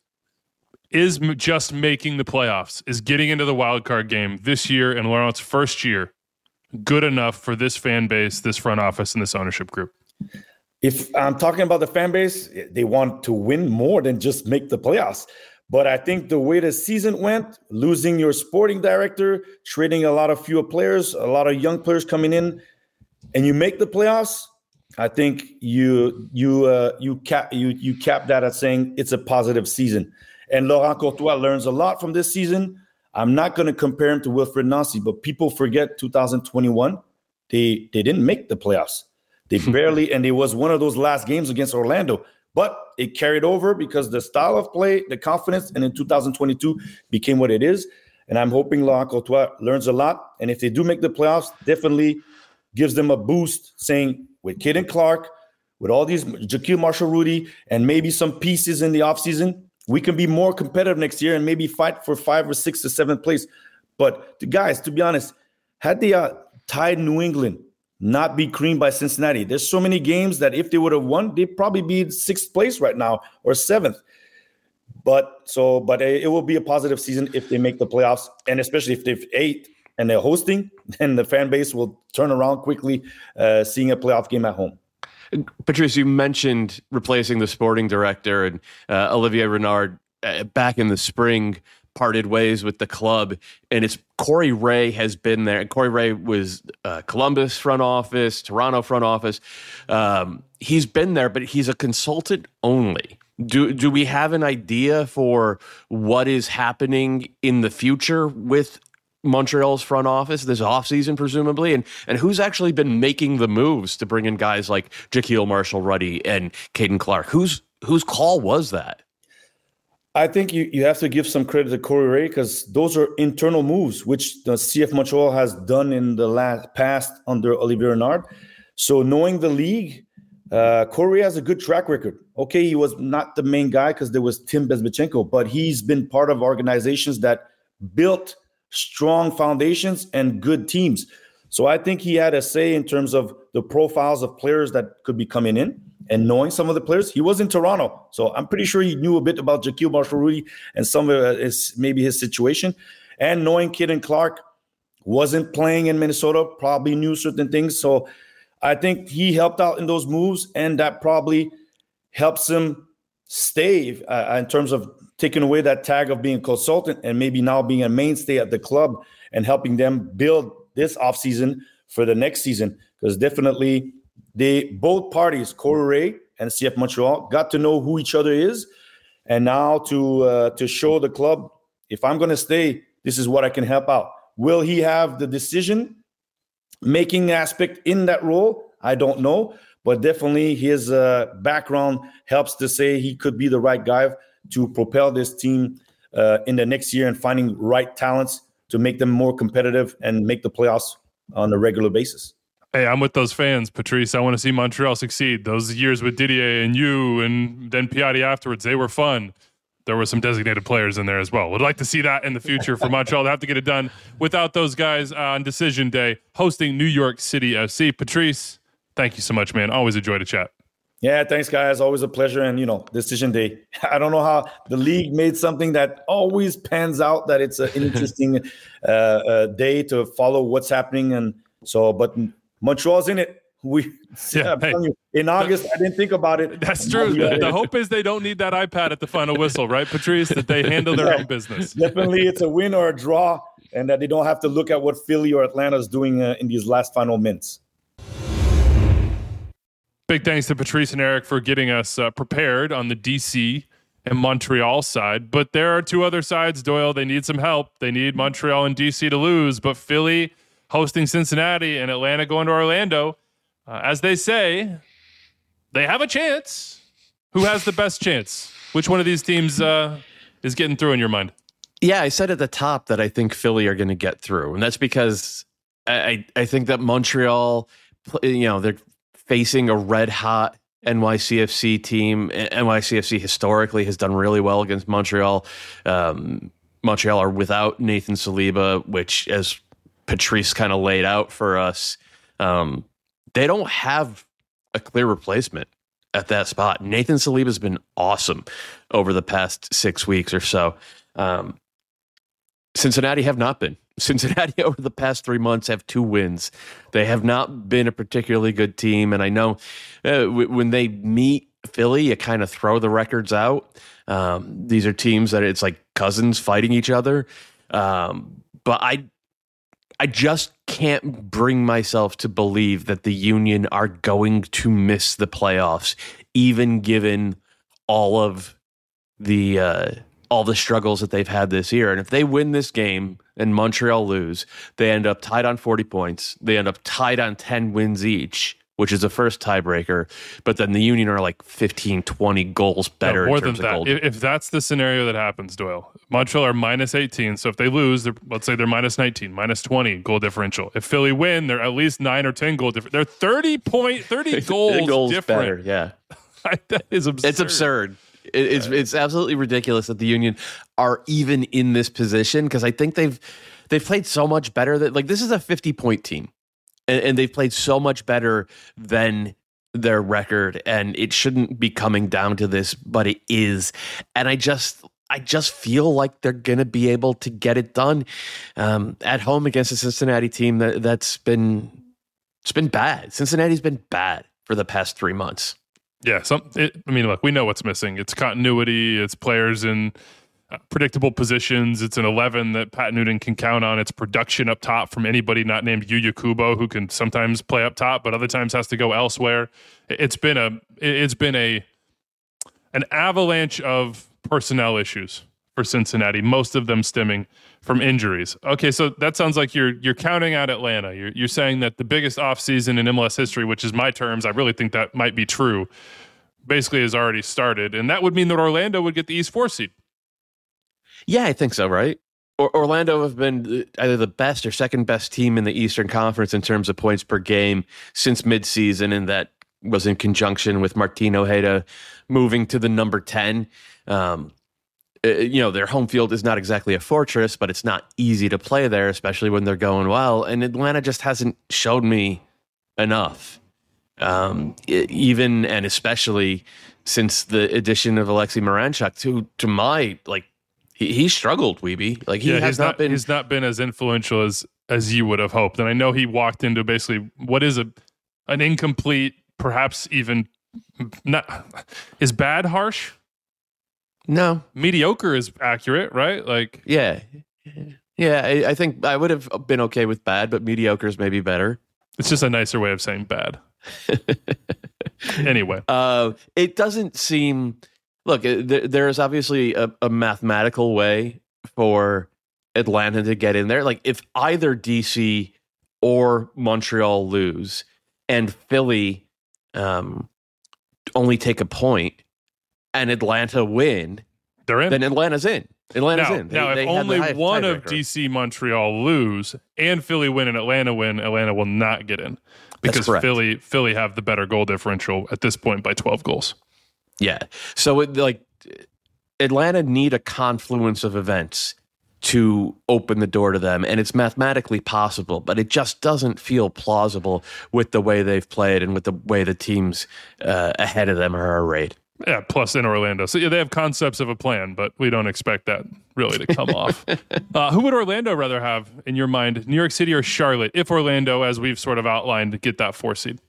Is m- just making the playoffs, is getting into the wild card game this year in Laurent's first year good enough for this fan base, this front office, and this ownership group? If I'm talking about the fan base, they want to win more than just make the playoffs. But I think the way the season went, losing your sporting director, trading a lot of fewer players, a lot of young players coming in, and you make the playoffs, I think you you uh, you cap you you cap that as saying it's a positive season. And Laurent Courtois learns a lot from this season. I'm not going to compare him to Wilfried Nancy, but people forget two thousand twenty-one. They they didn't make the playoffs. They barely, and it was one of those last games against Orlando But it carried over because the style of play, the confidence, and in two thousand twenty-two became what it is. And I'm hoping Laurent Courtois learns a lot. And if they do make the playoffs, definitely gives them a boost, saying with Caden Clark, with all these Jaquil Marshall-Rudy, and maybe some pieces in the offseason, we can be more competitive next year and maybe fight for five or six or seventh place. But the guys, to be honest, had they uh, tied New England, not be creamed by Cincinnati. There's so many games that if they would have won, they'd probably be in sixth place right now or seventh. But so, but it will be a positive season if they make the playoffs, and especially if they've eight and they're hosting, then the fan base will turn around quickly, uh, seeing a playoff game at home. Patrice, you mentioned replacing the sporting director, and uh, Olivier Renard uh, back in the spring parted ways with the club, and it's Corey Ray has been there. And Corey Ray was uh, Columbus front office, Toronto front office. Um, he's been there, but he's a consultant only. Do do we have an idea for what is happening in the future with Montreal's front office this offseason, presumably? And and who's actually been making the moves to bring in guys like Jaquil Marshall-Rutty and Caden Clark? Whose whose call was that? I think you, you have to give some credit to Corey Ray because those are internal moves, which the C F Montreal has done in the last past under Olivier Renard. So knowing the league, uh, Corey has a good track record. Okay, he was not the main guy because there was Tim Bezbatchenko, but he's been part of organizations that built strong foundations and good teams. So I think he had a say in terms of the profiles of players that could be coming in. And knowing some of the players, he was in Toronto. So I'm pretty sure he knew a bit about Jaquil Marshall-Rudy and some of his, maybe his situation. And knowing Caden Clark wasn't playing in Minnesota, probably knew certain things. So I think he helped out in those moves, and that probably helps him stay uh, in terms of taking away that tag of being a consultant and maybe now being a mainstay at the club and helping them build this offseason for the next season. Because definitely they both parties, Corey Ray and C F Montreal, got to know who each other is. And now to uh, to show the club, if I'm going to stay, this is what I can help out. Will he have the decision-making aspect in that role? I don't know. But definitely his uh, background helps to say he could be the right guy to propel this team uh, in the next year and finding right talents to make them more competitive and make the playoffs on a regular basis. Hey, I'm with those fans, Patrice. I want to see Montreal succeed. Those years with Didier and you and then Piatti afterwards, they were fun. There were some designated players in there as well. Would like to see that in the future for Montreal to have to get it done without those guys on decision day hosting New York City F C. Patrice, thank you so much, man. Always a joy to chat. Yeah, thanks, guys. Always a pleasure. And, you know, decision day. I don't know how the league made something that always pans out, that it's an interesting uh, uh, day to follow what's happening. And so, but Montreal's in it. We yeah, hey, you, in August, I didn't think about it. That's true. The, the hope is they don't need that iPad at the final whistle, right, Patrice? That they handle their yeah, own business. Definitely, it's a win or a draw, and that they don't have to look at what Philly or Atlanta is doing uh, in these last final minutes. Big thanks to Patrice and Eric for getting us uh, prepared on the D C and Montreal side. But there are two other sides, Doyle. They need some help. They need Montreal and D C to lose, but Philly hosting Cincinnati and Atlanta going to Orlando. Uh, as they say, they have a chance. Who has the best chance? Which one of these teams uh, is getting through in your mind? Yeah, I said at the top that I think Philly are going to get through. And that's because I, I think that Montreal, you know, they're facing a red-hot N Y C F C team. N Y C F C historically has done really well against Montreal. Um, Montreal are without Nathan Saliba, which, as Patrice kind of laid out for us, um, they don't have a clear replacement at that spot. Nathan Saliba has been awesome over the past six weeks or so. Um, Cincinnati have not been. Cincinnati over the past three months have two wins. They have not been a particularly good team. And I know uh, w- when they meet Philly, you kind of throw the records out. Um, these are teams that it's like cousins fighting each other. Um, but I, I just can't bring myself to believe that the Union are going to miss the playoffs, even given all of the uh, all the struggles that they've had this year. And if they win this game and Montreal lose, they end up tied on forty points. They end up tied on ten wins each which is the first tiebreaker, but then the Union are like fifteen, twenty goals better. No, more in terms than of that. goal. If, if that's the scenario that happens, Doyle, Montreal are minus eighteen. So if they lose, they're, let's say they're minus nineteen, minus twenty goal differential. If Philly win, they're at least nine or ten goal different. They're thirty point, thirty goals, goals different. better, yeah. That is absurd. It's absurd. It, it's it's absolutely ridiculous that the Union are even in this position, because I think they've they've played so much better that, like, this is a fifty point team, and, and they've played so much better than their record, and it shouldn't be coming down to this, but it is. And I just I just feel like they're gonna be able to get it done um, at home against a Cincinnati team that that's been it's been bad. Cincinnati's been bad for the past three months. Yeah, some. It, I mean, look, we know what's missing. It's continuity. It's players in uh, predictable positions. It's an eleven that Pat Noonan can count on. It's production up top from anybody not named Yuya Kubo, who can sometimes play up top, but other times has to go elsewhere. It's been a. It's been a. An avalanche of personnel issues for Cincinnati. Most of them stemming from injuries. Okay, so that sounds like you're you're counting out Atlanta. You're you're saying that the biggest offseason in M L S history, which is my terms, I really think that might be true, basically has already started. And that would mean that Orlando would get the East four seed. Yeah, I think so, right? Or, Orlando have been either the best or second best team in the Eastern Conference in terms of points per game since midseason, and that was in conjunction with Martin Ojeda moving to the number ten. Um, you know, their home field is not exactly a fortress, but it's not easy to play there, especially when they're going well. And Atlanta just hasn't showed me enough, um, even and especially since the addition of Alexei Miranchuk. To to my like, he, he struggled, Weeby. Like he yeah, has he's not, not been. He's not been as influential as as you would have hoped. And I know he walked into basically what is a an incomplete, perhaps even not is bad harsh. No, mediocre is accurate, right? Like, yeah, yeah. I, I think I would have been okay with bad, but mediocre is maybe better. It's just a nicer way of saying bad. Anyway, uh, it doesn't seem. Look, there, there is obviously a, a mathematical way for Atlanta to get in there. Like, if either D C or Montreal lose, and Philly um, only take a point, and Atlanta win, they're in. Then Atlanta's in. Atlanta's now, in. They, now, they if only the one of tiebreaker. D C, Montreal lose, and Philly win and Atlanta win, Atlanta will not get in because Philly Philly have the better goal differential at this point by twelve goals. Yeah. So it, like Atlanta need a confluence of events to open the door to them, and it's mathematically possible, but it just doesn't feel plausible with the way they've played and with the way the teams uh, ahead of them are arrayed. Yeah, plus in Orlando. So yeah, they have concepts of a plan, but we don't expect that really to come off. Uh, who would Orlando rather have in your mind, New York City or Charlotte, if Orlando, as we've sort of outlined, get that four seed?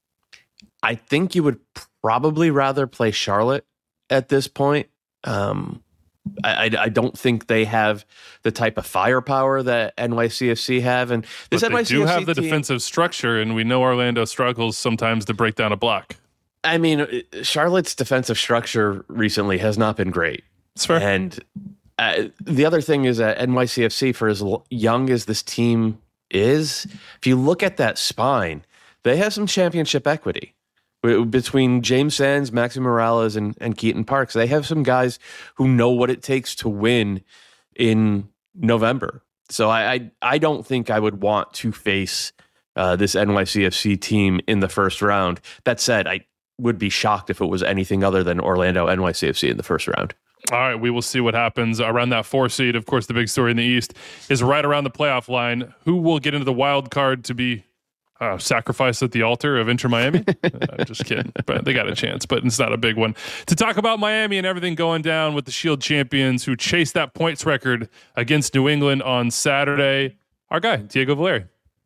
I think you would probably rather play Charlotte at this point. Um, I, I, I don't think they have the type of firepower that N Y C F C have. And this but they N Y C F C do have the team, defensive structure, and we know Orlando struggles sometimes to break down a block. I mean, Charlotte's defensive structure recently has not been great. It's fair. And uh, the other thing is that N Y C F C, for as young as this team is, if you look at that spine, they have some championship equity. Between James Sands, Maxi Morales, and, and Keaton Parks, they have some guys who know what it takes to win in November. So I I, I don't think I would want to face uh, this N Y C F C team in the first round. That said, I would be shocked if it was anything other than Orlando N Y C F C in the first round. All right, we will see what happens around that four seed. Of course, the big story in the East is right around the playoff line. Who will get into the wild card to be Uh, sacrifice at the altar of Inter Miami? uh, I'm just kidding, but they got a chance, but it's not a big one. To talk about Miami and everything going down with the Shield champions who chased that points record against New England on Saturday, our guy, Diego Valeri.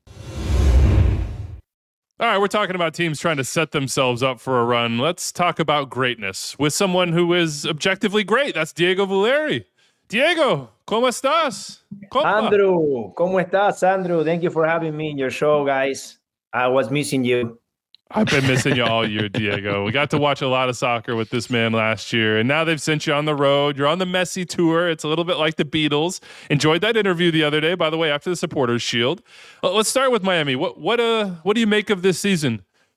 All right, we're talking about teams trying to set themselves up for a run. Let's talk about greatness with someone who is objectively great. That's Diego Valeri. Diego, ¿cómo estás? ¿Cómo? Andrew, ¿cómo estás, Andrew? Thank you for having me in your show, guys. I was missing you. I've been missing you all year, Diego. We got to watch a lot of soccer with this man last year, and now they've sent you on the road. You're on the Messi tour. It's a little bit like the Beatles. Enjoyed that interview the other day, by the way, after the Supporters Shield. Well, let's start with Miami. What what uh what do you make of this season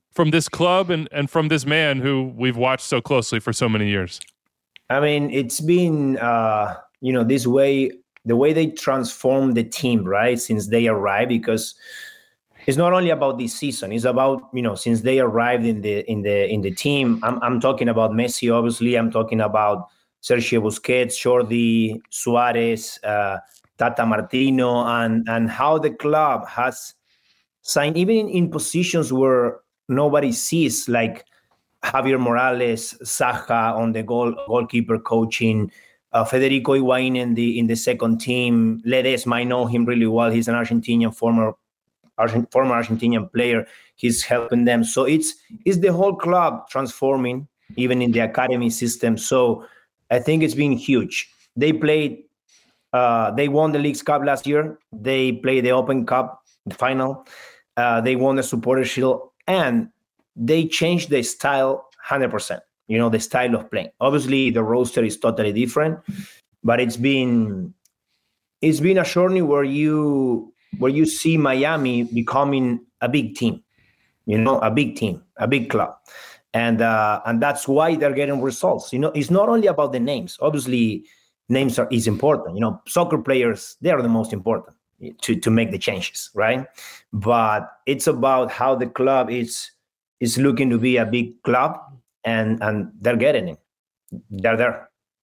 from this club and, and from this man who we've watched so closely for so many years? I mean, it's been, uh, you know, this way, the way they transform the team, right, since they arrived, because it's not only about this season. It's about, you know, since they arrived in the in the in the team. I'm I'm talking about Messi, obviously. I'm talking about Sergio Busquets, Jordi, Suarez, uh, Tata Martino, and and how the club has signed, even in, in positions where nobody sees, like Javier Morales, Saja on the goal goalkeeper coaching, uh, Federico Higuain in the in the second team. Ledesma, I know him really well. He's an Argentinian former. Argent, former Argentinian player, he's helping them. So it's it's the whole club transforming, even in the academy system. So I think it's been huge. They played, uh, they won the Leagues Cup last year. They played the Open Cup, the final. Uh, they won the Supporter Shield, and they changed the style one hundred percent. You know, the style of playing. Obviously, the roster is totally different, but it's been it's been a journey where you. where you see Miami becoming a big team, you know, a big team, a big club. And uh, and that's why they're getting results. You know, it's not only about the names. Obviously, names are is important. You know, soccer players, they are the most important to, to make the changes, right? But it's about how the club is is looking to be a big club, and, and they're getting it. They're there.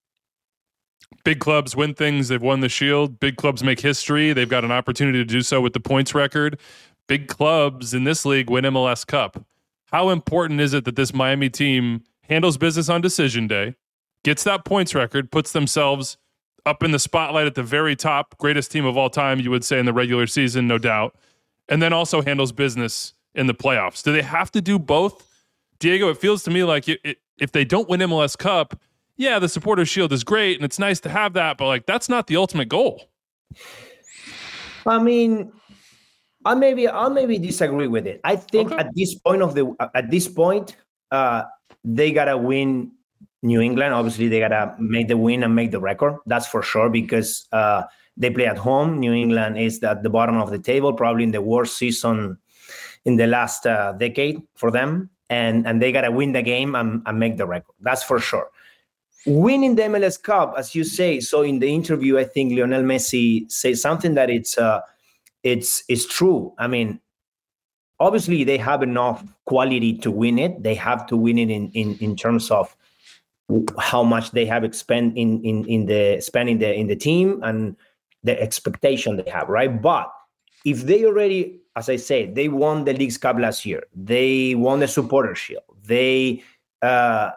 Big clubs win things. They've won the Shield. Big clubs make history. They've got an opportunity to do so with the points record. Big clubs in this league win M L S Cup. How important is it that this Miami team handles business on decision day, gets that points record, puts themselves up in the spotlight at the very top, greatest team of all time, you would say, in the regular season, no doubt, and then also handles business in the playoffs? Do they have to do both? Diego, it feels to me like it, it, if they don't win M L S Cup, yeah, the Supporters Shield is great, and it's nice to have that, but like that's not the ultimate goal. I mean, I maybe I maybe disagree with it. I think okay. at this point of the at this point, uh, they gotta win New England. Obviously, they gotta make the win and make the record. That's for sure, because uh, they play at home. New England is at the bottom of the table, probably in the worst season in the last uh, decade for them, and and they gotta win the game and, and make the record. That's for sure. Winning the M L S Cup, as you say, so in the interview, I think Lionel Messi says something that it's uh, it's it's true. I mean, obviously they have enough quality to win it. They have to win it in in, in terms of how much they have spent in in in the spend in the in the team and the expectation they have, right? But if they already, as I said, they won the Leagues Cup last year, they won the Supporter Shield, they. Uh,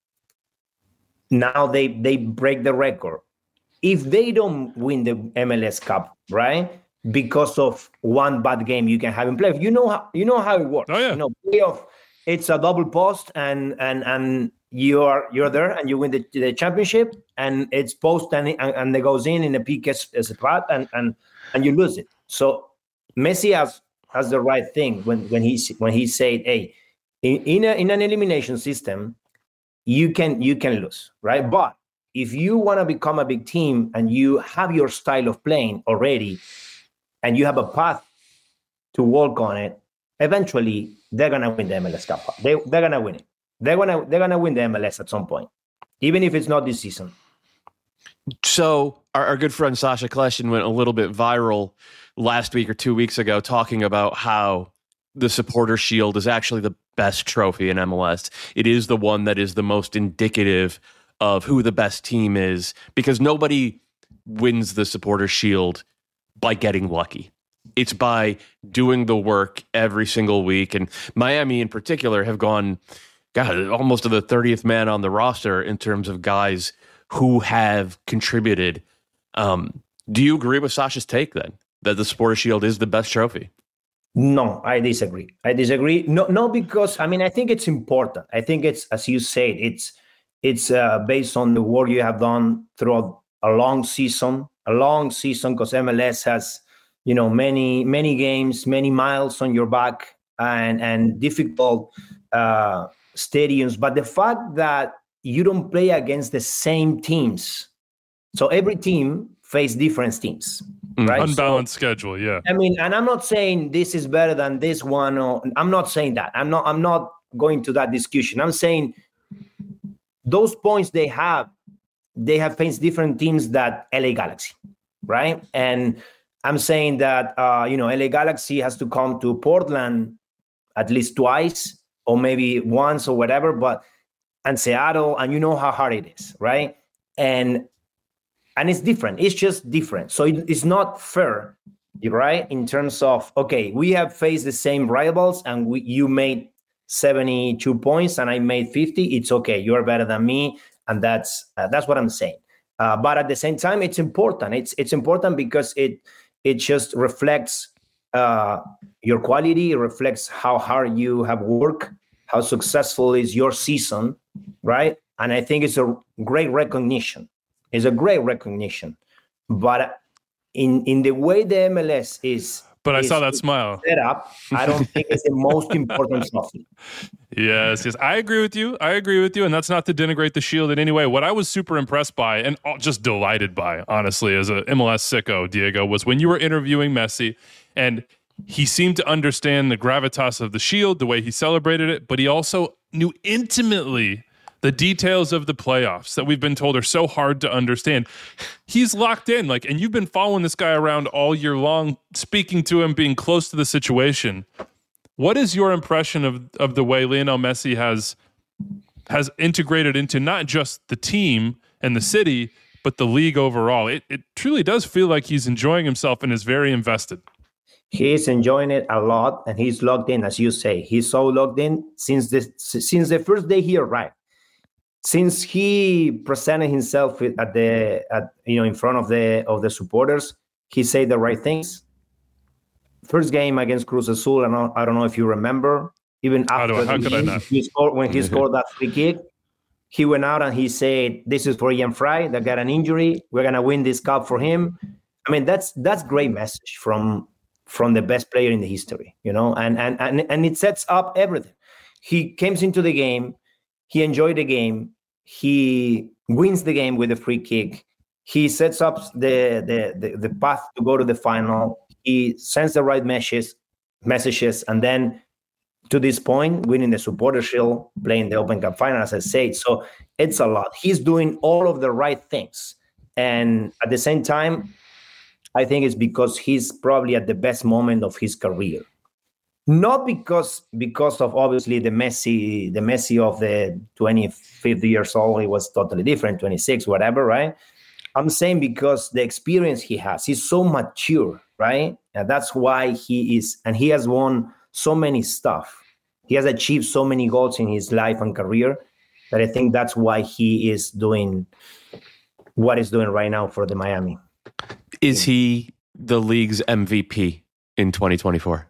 Now they they break the record. If they don't win the M L S Cup, right, because of one bad game you can have in playoff, you know how you know how it works. Oh yeah. You know, playoff, it's a double post, and and and you're you're there and you win the, the championship, and it's post and and, and it goes in in a P K spot, and and and you lose it. So Messi has has the right thing when when he when he said, hey, in in, a, in an elimination system, you can you can lose, right? But if you want to become a big team and you have your style of playing already and you have a path to work on it, eventually they're gonna win the M L S Cup. They they're gonna win it. They're gonna they're gonna win the M L S at some point, even if it's not this season. So our, our good friend Sasha Kleshin went a little bit viral last week or two weeks ago talking about how the Supporter Shield is actually the best trophy in M L S. It is the one that is the most indicative of who the best team is, because nobody wins the Supporter Shield by getting lucky. It's by doing the work every single week. And Miami in particular have gone, God, almost to the thirtieth man on the roster in terms of guys who have contributed. Um, do you agree with Sasha's take then, that the Supporter Shield is the best trophy? No, I disagree. I disagree. No, no, because I mean, I think it's important. I think it's, as you said, it's it's uh, based on the work you have done throughout a long season, a long season, because M L S has, you know, many many games, many miles on your back, and and difficult uh, stadiums. But the fact that you don't play against the same teams, so every team face different teams. Mm. right? Unbalanced So, schedule, yeah. I mean, and I'm not saying this is better than this one, or I'm not saying that. I'm not. I'm not going to that discussion. I'm saying those points they have, they have faced different teams that L A Galaxy, right? And I'm saying that uh, you know, L A Galaxy has to come to Portland at least twice, or maybe once, or whatever. But and Seattle, and you know how hard it is, right? And and it's different. It's just different. So it, it's not fair, right? In terms of, okay, we have faced the same rivals, and we, you made seventy-two points, and I made fifty. It's okay. You're better than me, and that's uh, that's what I'm saying. Uh, but at the same time, it's important. It's it's important because it it just reflects uh, your quality. It reflects how hard you have worked, how successful is your season, right? And I think it's a great recognition. It's a great recognition. But in in the way the M L S is, but I is saw that smile set up, I don't think it's the most important trophy. Yes, yes, I agree with you. I agree with you, and that's not to denigrate the Shield in any way. What I was super impressed by, and just delighted by, honestly, as a M L S sicko, Diego, was when you were interviewing Messi, and he seemed to understand the gravitas of the Shield, the way he celebrated it, but he also knew intimately the details of the playoffs that we've been told are so hard to understand. He's locked in, like, and you've been following this guy around all year long, speaking to him, being close to the situation. What is your impression of of the way Lionel Messi has has integrated into not just the team and the city, but the league overall? It it truly does feel like he's enjoying himself and is very invested. He is enjoying it a lot, and he's logged in, as you say. He's so logged in since the since the first day he arrived. Since he presented himself at the at you know in front of the of the supporters, he said the right things. First game against Cruz Azul, I don't, I don't know if you remember. Even after how, how could game, I not? He scored, when he scored that free kick, he went out and he said, "This is for Ian Fry that got an injury. We're gonna win this cup for him." I mean, that's that's great message from from the best player in the history, you know, and and and and it sets up everything. He comes into the game, he enjoyed the game, he wins the game with a free kick, he sets up the the the, the path to go to the final. He sends the right messages, messages, and then to this point, winning the Supporter Shield, playing the Open Cup final, as I said. So it's a lot. He's doing all of the right things. And at the same time, I think it's because he's probably at the best moment of his career. Not because because of obviously the Messi, the Messi of the twenty-fifth years old, he was totally different, twenty-six, whatever, right? I'm saying because the experience he has, he's so mature, right? And that's why he is, and he has won so many stuff. He has achieved so many goals in his life and career that I think that's why he is doing what he's doing right now for the Miami. Is he the league's M V P in twenty twenty-four?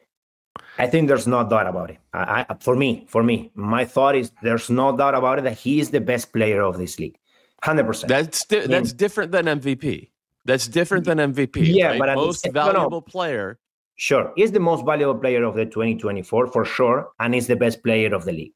I think there's no doubt about it. I, I, for me, for me, my thought is there's no doubt about it that he is the best player of this league. one hundred percent. That's di- that's different than M V P. That's different than M V P. Yeah, right? but most the, valuable no, no. player. Sure, he's the most valuable player of the twenty twenty-four for sure, and he's the best player of the league.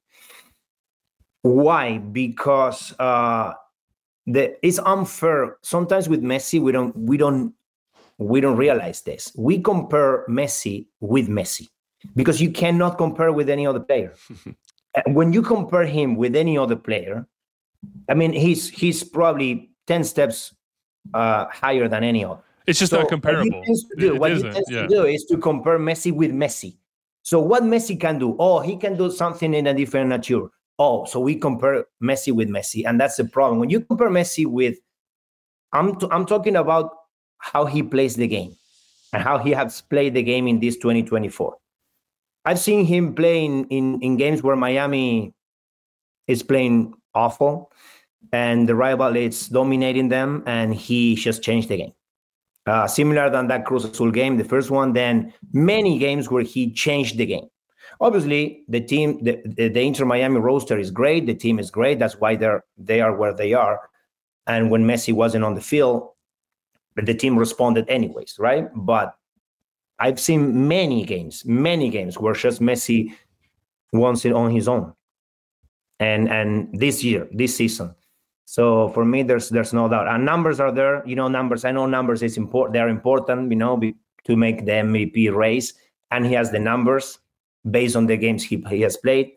Why? Because uh, the it's unfair. Sometimes with Messi, we don't we don't we don't realize this. We compare Messi with Messi because you cannot compare with any other player. When you compare him with any other player, I mean, he's he's probably ten steps uh, higher than any other. It's just so not comparable. What he tends to do, it what he isn't, tends yeah. to do is to compare Messi with Messi. So what Messi can do? Oh, he can do something in a different nature. Oh, so we compare Messi with Messi, and that's the problem. When you compare Messi with, I'm t- I'm talking about how he plays the game and how he has played the game in this twenty twenty-four. I've seen him playing in, in games where Miami is playing awful and the rival is dominating them, and he just changed the game. Uh, similar than that Cruz Azul game, the first one, then many games where he changed the game. Obviously, the team, the, the, the Inter Miami roster is great. The team is great. That's why they're they are where they are. And when Messi wasn't on the field, the team responded anyways, right? But I've seen many games, many games where just Messi wants it on his own. And and this year, this season, So for me, there's there's no doubt. And numbers are there. You know, numbers. I know numbers is important. They're important. You know, be, to make the M V P race, and he has the numbers based on the games he he has played.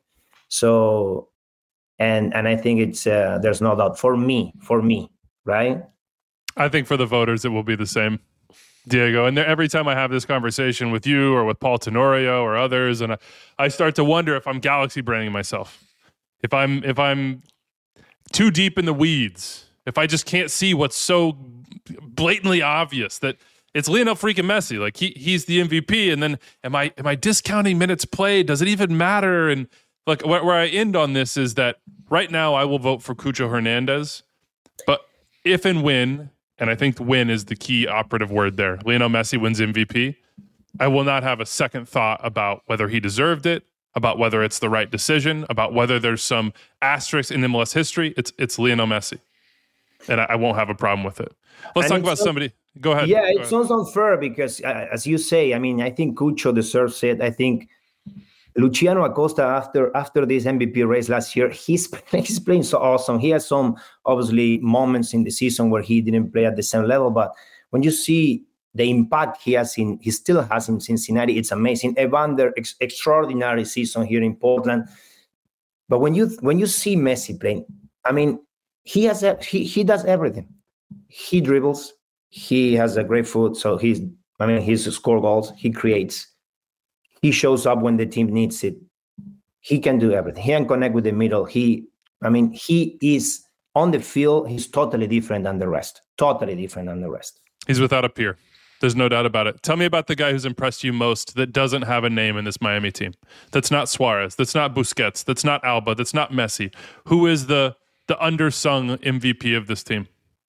So, and and I think it's uh, there's no doubt for me. For me, right? I think for the voters, it will be the same, Diego. And there, every time I have this conversation with you or with Paul Tenorio or others, and I, I start to wonder if I'm galaxy branding myself, if I'm if I'm too deep in the weeds, if I just can't see what's so blatantly obvious that it's Lionel freaking Messi. Like he he's the M V P, and then am I am I discounting minutes played? Does it even matter? And like where, where I end on this is that right now I will vote for Cucho Hernandez, but if and when. And I think win is the key operative word there. Lionel Messi wins M V P. I will not have a second thought about whether he deserved it, about whether it's the right decision, about whether there's some asterisk in M L S history. It's it's Lionel Messi. And I, I won't have a problem with it. Let's and talk about so, somebody. Go ahead. Yeah, Go it ahead. sounds unfair because, uh, as you say, I mean, I think Cucho deserves it. I think Luciano Acosta, after after this M V P race last year, he's he's playing so awesome. He has some obviously moments in the season where he didn't play at the same level, but when you see the impact he has in, he still has in Cincinnati, it's amazing. Evander, ex- extraordinary season here in Portland. But when you when you see Messi playing, I mean, he has a, he he does everything. He dribbles, he has a great foot, so he's I mean he's score goals, he creates. He shows up when the team needs it. He can do everything. He can connect with the middle. He, I mean, he is on the field. He's totally different than the rest. Totally different than the rest. He's without a peer. There's no doubt about it. Tell me about the guy who's impressed you most that doesn't have a name in this Miami team. That's not Suarez. That's not Busquets. That's not Alba. That's not Messi. Who is the the undersung M V P of this team?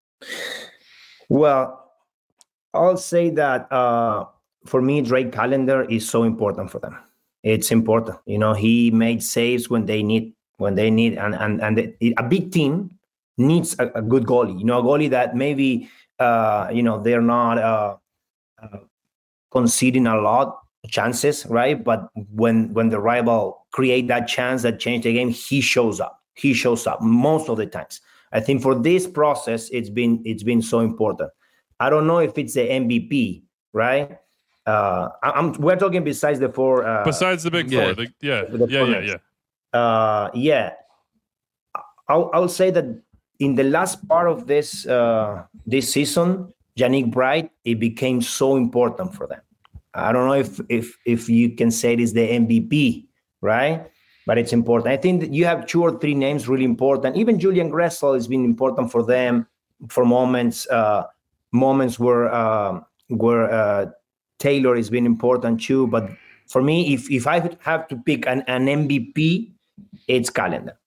Well, I'll say that. Uh, For me, Drake Callender is so important for them. It's important. You know, he made saves when they need, when they need, and and and the, a big team needs a, a good goalie. You know, a goalie that maybe, uh, you know, they're not uh, uh, conceding a lot of chances, right? But when when the rival create that chance that change the game, he shows up. He shows up most of the times. I think for this process, it's been it's been so important. I don't know if it's the M V P, right? Uh, I'm, we're talking besides the four. Uh, besides the big yeah. four, the, yeah, the yeah, yeah, yeah, uh, yeah. I'll, I'll say that in the last part of this uh, this season, Yannick Bright, it became so important for them. I don't know if if if you can say it is the M V P, right? But it's important. I think that you have two or three names really important. Even Julian Gressel has been important for them for moments uh, moments where uh, where. Uh, Taylor has been important too, but for me, if if I have to pick an, an M V P, it's Callender.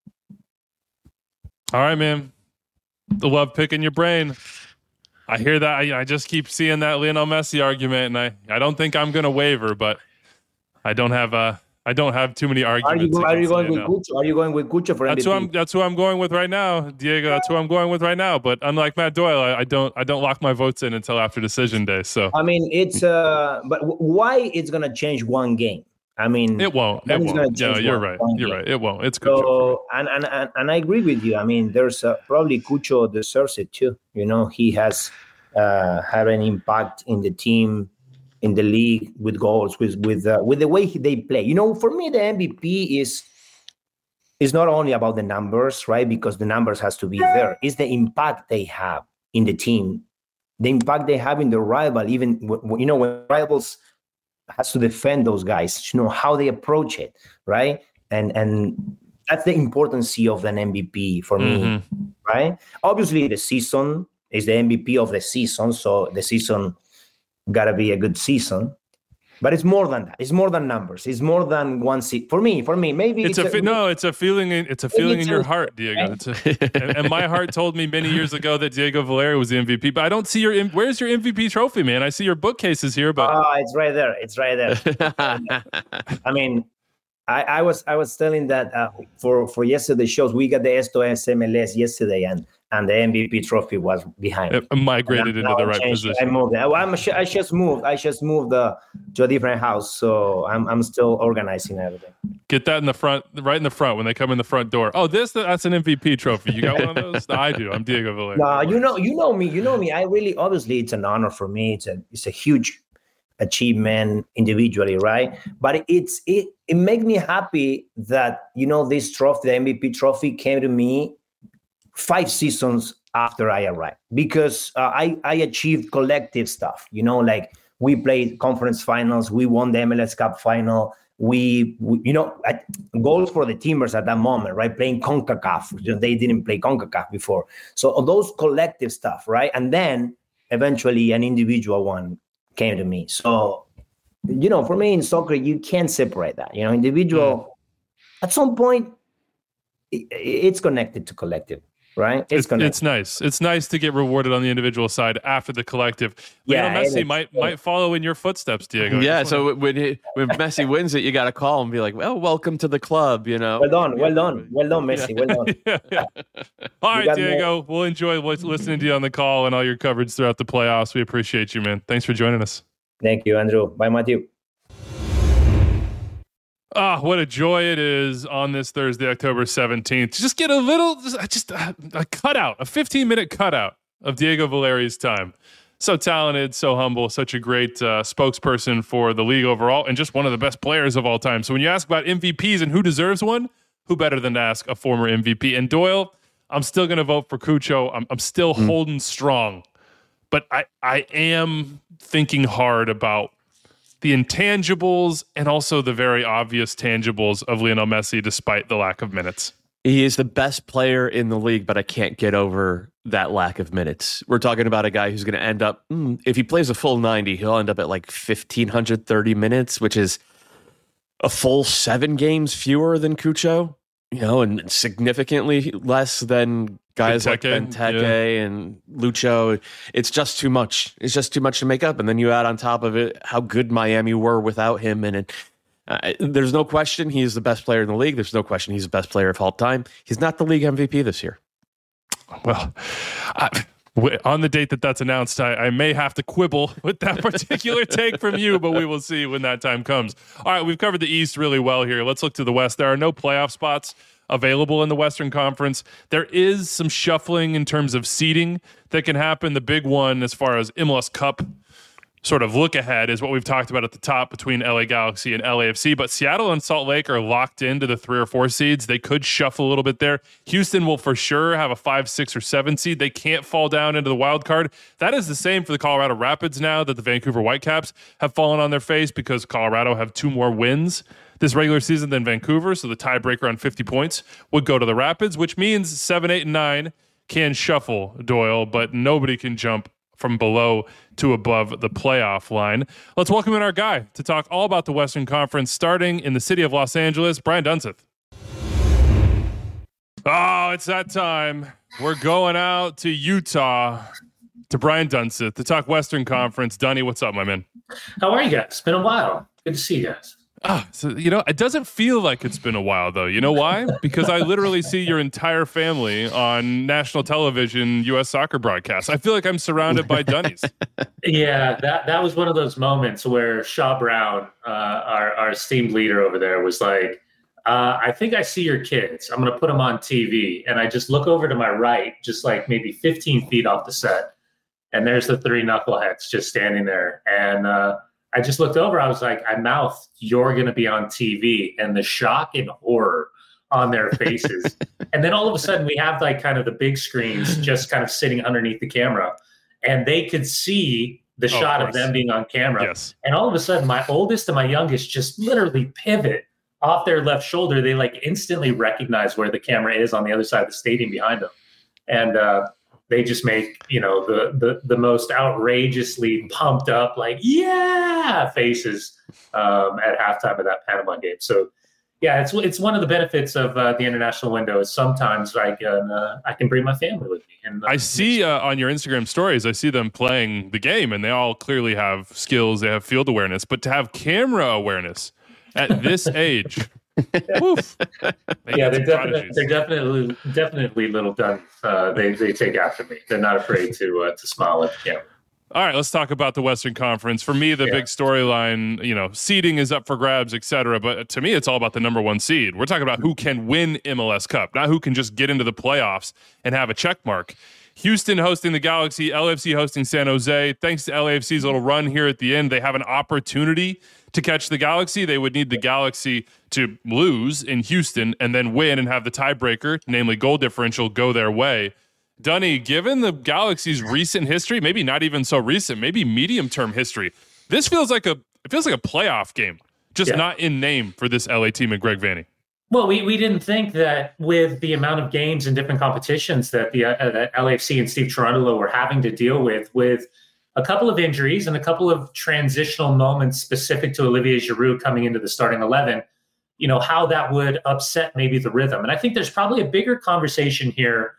All right, man. I love picking your brain. I hear that. I, I just keep seeing that Lionel Messi argument, and I, I don't think I'm going to waver, but I don't have a. I don't have too many arguments. Are you, are you going with Cucho? Are you going with Cucho for that's M V P? Who I'm, that's who I'm going with right now, Diego. That's who I'm going with right now. But unlike Matt Doyle, I, I don't I don't lock my votes in until after decision day. So I mean, it's uh, but why it's gonna change one game? I mean, it won't. It won't. Yeah, you're one, right. One you're game. right. It won't. It's Cucho. So and, and and and I agree with you. I mean, there's uh, probably Cucho deserves it too. You know, he has uh, had an impact in the team, in the league with goals, with with uh, with the way they play. You know, for me, the M V P is is not only about the numbers, right? Because the numbers has to be there. It's the impact they have in the team, the impact they have in the rival. Even you know, when rivals has to defend those guys, you know how they approach it, right? And and that's the importance of an M V P for mm-hmm. me, right? Obviously, the season is the M V P of the season, so the season gotta be a good season, but it's more than that. It's more than numbers. It's more than one seat. For me, for me, maybe it's, it's a, a no. It's a feeling. In, it's a feeling it's in your a, heart, Diego. It's a, and, and my heart told me many years ago that Diego Valeri was the M V P. But I don't see your. Where's your M V P trophy, man? I see your bookcases here, but oh, it's right there. It's right there. I mean, I, I was I was telling that uh, for for yesterday's shows, we got the Esto S M L S yesterday, and and the M V P trophy was behind it me. migrated into the right changed, position. I moved. I, I'm, I just moved. I just moved uh, to a different house, so I'm I'm still organizing everything. Get that in the front, right in the front when they come in the front door. Oh, this that's an M V P trophy. You got one of those? No, I do. I'm Diego Valeri. No, you know, you know me. You know me. I really, obviously, it's an honor for me. It's a it's a huge achievement individually, right? But it's it it makes me happy that, you know, this trophy, the M V P trophy, came to me five seasons after I arrived, because uh, I I achieved collective stuff. You know, like we played conference finals, we won the M L S Cup final. We, we you know, at, goals for the teamers at that moment, right? Playing CONCACAF, you know, they didn't play CONCACAF before. So all those collective stuff, right? And then eventually an individual one came to me. So, you know, for me in soccer, you can't separate that. You know, individual, mm. at some point, it, it's connected to collective, right? It's it's, it's nice. It's nice to get rewarded on the individual side after the collective. Yeah, Lionel Messi might might follow in your footsteps, Diego. Yeah, so when he, when Messi wins it, you got to call him and be like, well, welcome to the club, you know. Well done, well done, well done, Messi, well done. yeah, yeah. All right, Diego, more. We'll enjoy listening to you on the call and all your coverage throughout the playoffs. We appreciate you, man. Thanks for joining us. Thank you, Andrew. Bye, Matthew. Ah, what a joy it is on this Thursday, October seventeenth, to just get a little, just, just a, a cutout, a fifteen-minute cutout of Diego Valeri's time. So talented, so humble, such a great uh, spokesperson for the league overall, and just one of the best players of all time. So when you ask about M V Ps and who deserves one, who better than to ask a former M V P? And Doyle, I'm still going to vote for Cucho. I'm, I'm still mm. holding strong, but I, I am thinking hard about the intangibles and also the very obvious tangibles of Lionel Messi, despite the lack of minutes. He is the best player in the league, but I can't get over that lack of minutes. We're talking about a guy who's going to end up, if he plays a full ninety, he'll end up at like one thousand five hundred thirty minutes, which is a full seven games fewer than Cucho, you know, and significantly less than guys Benteke, like Benteke yeah. and Lucho. It's just too much. It's just too much to make up. And then you add on top of it how good Miami were without him. And it, uh, there's no question he's the best player in the league. There's no question he's the best player of all time. He's not the league M V P this year. Well, I, on the date that that's announced, I, I may have to quibble with that particular take from you, but we will see when that time comes. All right, we've covered the East really well here. Let's look to the West. There are no playoff spots available in the Western Conference. There is some shuffling in terms of seeding that can happen. The big one as far as M L S Cup sort of look ahead is what we've talked about at the top between L A Galaxy and L A F C, but Seattle and Salt Lake are locked into the three or four seeds. They could shuffle a little bit there. Houston will for sure have a five, six, or seven seed. They can't fall down into the wild card. That is the same for the Colorado Rapids now that the Vancouver Whitecaps have fallen on their face because Colorado have two more wins this regular season than Vancouver, so the tiebreaker on fifty points would go to the Rapids, which means seven, eight, and nine can shuffle, Doyle, but nobody can jump from below to above the playoff line. Let's welcome in our guy to talk all about the Western Conference, starting in the city of Los Angeles, Brian Dunseth. Oh, it's that time. We're going out to Utah to Brian Dunseth to talk Western Conference. Dunny, what's up, my man? How are you guys? It's been a while. Good to see you guys. Ah, so, you know, it doesn't feel like it's been a while, though. You know why? Because I literally see your entire family on national television, U S soccer broadcasts. I feel like I'm surrounded by Dunnies. Yeah, that, that was one of those moments where Shaw Brown, uh, our, our esteemed leader over there, was like, uh, I think I see your kids. I'm going to put them on T V. And I just look over to my right, just like maybe fifteen feet off the set. And there's the three knuckleheads just standing there. And, uh, I just looked over. I was like, I mouthed, "You're going to be on T V," and the shock and horror on their faces. And then all of a sudden, we have like kind of the big screens just kind of sitting underneath the camera, and they could see the oh, shot of, of them being on camera. Yes. And all of a sudden, my oldest and my youngest just literally pivot off their left shoulder. They like instantly recognize where the camera is on the other side of the stadium behind them, and uh, they just make, you know, the, the, the most outrageously pumped up, like, yeah, faces um, at halftime of that Panama game. So, yeah, it's it's one of the benefits of uh, the international window is sometimes I can uh, I can bring my family with me. And uh, I see uh, on your Instagram stories, I see them playing the game, and they all clearly have skills. They have field awareness, but to have camera awareness at this age Woof. Yeah, they're definitely they're definitely definitely little duns. Uh, they they take after me. They're not afraid to uh, to smile at the camera. All right, let's talk about the Western Conference. For me, the Yeah. big storyline, you know, seeding is up for grabs, et cetera. But to me, it's all about the number one seed. We're talking about who can win M L S Cup, not who can just get into the playoffs and have a check mark. Houston hosting the Galaxy, L A F C hosting San Jose. Thanks to L A F C's little run here at the end, they have an opportunity to catch the Galaxy. They would need the Galaxy to lose in Houston and then win and have the tiebreaker, namely goal differential, go their way. Dunny, given the Galaxy's recent history, maybe not even so recent, maybe medium-term history, this feels like a it feels like a playoff game, just Yeah. not in name for this L A team and Greg Vanney. Well, we, we didn't think that with the amount of games and different competitions that the uh, that L A F C and Steve Cherundolo were having to deal with, with a couple of injuries and a couple of transitional moments specific to Olivier Giroud coming into the starting eleven, you know, how that would upset maybe the rhythm. And I think there's probably a bigger conversation here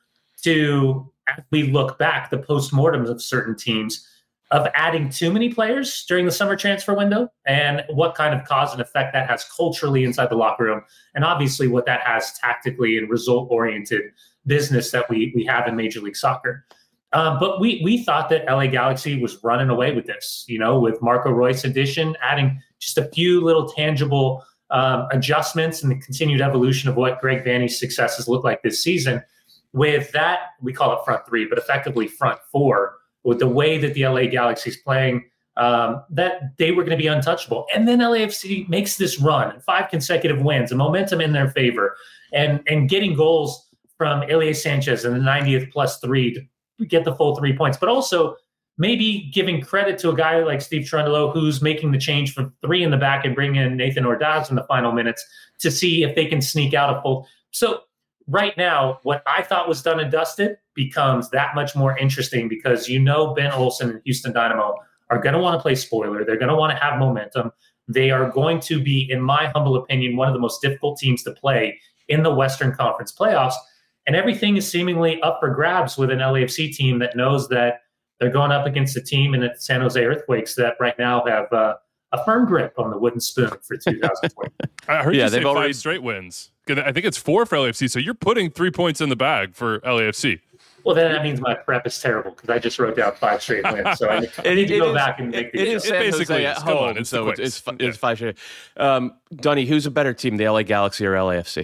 to, as we look back, the postmortems of certain teams, of adding too many players during the summer transfer window and what kind of cause and effect that has culturally inside the locker room. And obviously what that has tactically and result-oriented business that we we have in Major League Soccer. Um, but we we thought that L A Galaxy was running away with this, you know, with Marco Reus addition, adding just a few little tangible um, adjustments and the continued evolution of what Greg Vanney's successes look like this season. With that, we call it front three, but effectively front four, with the way that the L A Galaxy is playing, um, that they were going to be untouchable. And then L A F C makes this run, five consecutive wins, and momentum in their favor, and and getting goals from Ilie Sanchez in the ninetieth plus three to get the full three points. But also maybe giving credit to a guy like Steve Cherundolo, who's making the change from three in the back and bringing in Nathan Ordaz in the final minutes to see if they can sneak out a full. So right now, what I thought was done and dusted becomes that much more interesting because you know Ben Olsen and Houston Dynamo are going to want to play spoiler. They're going to want to have momentum. They are going to be, in my humble opinion, one of the most difficult teams to play in the Western Conference playoffs. And everything is seemingly up for grabs with an L A F C team that knows that they're going up against a team in the San Jose Earthquakes that right now have uh, a firm grip on the wooden spoon for two thousand twenty. I heard Yeah, you say they've five already- straight wins. I think it's four for L A F C, so you're putting three points in the bag for L A F C. Well, then that means my prep is terrible because I just wrote down five straight wins. So I need, I It- need to it go is- back and make the It is It San basically Jose at is. Come home, on, it's so the it's, it's, quiz. fi- it's five straight. Um, Dunny, who's a better team, the L A Galaxy or L A F C?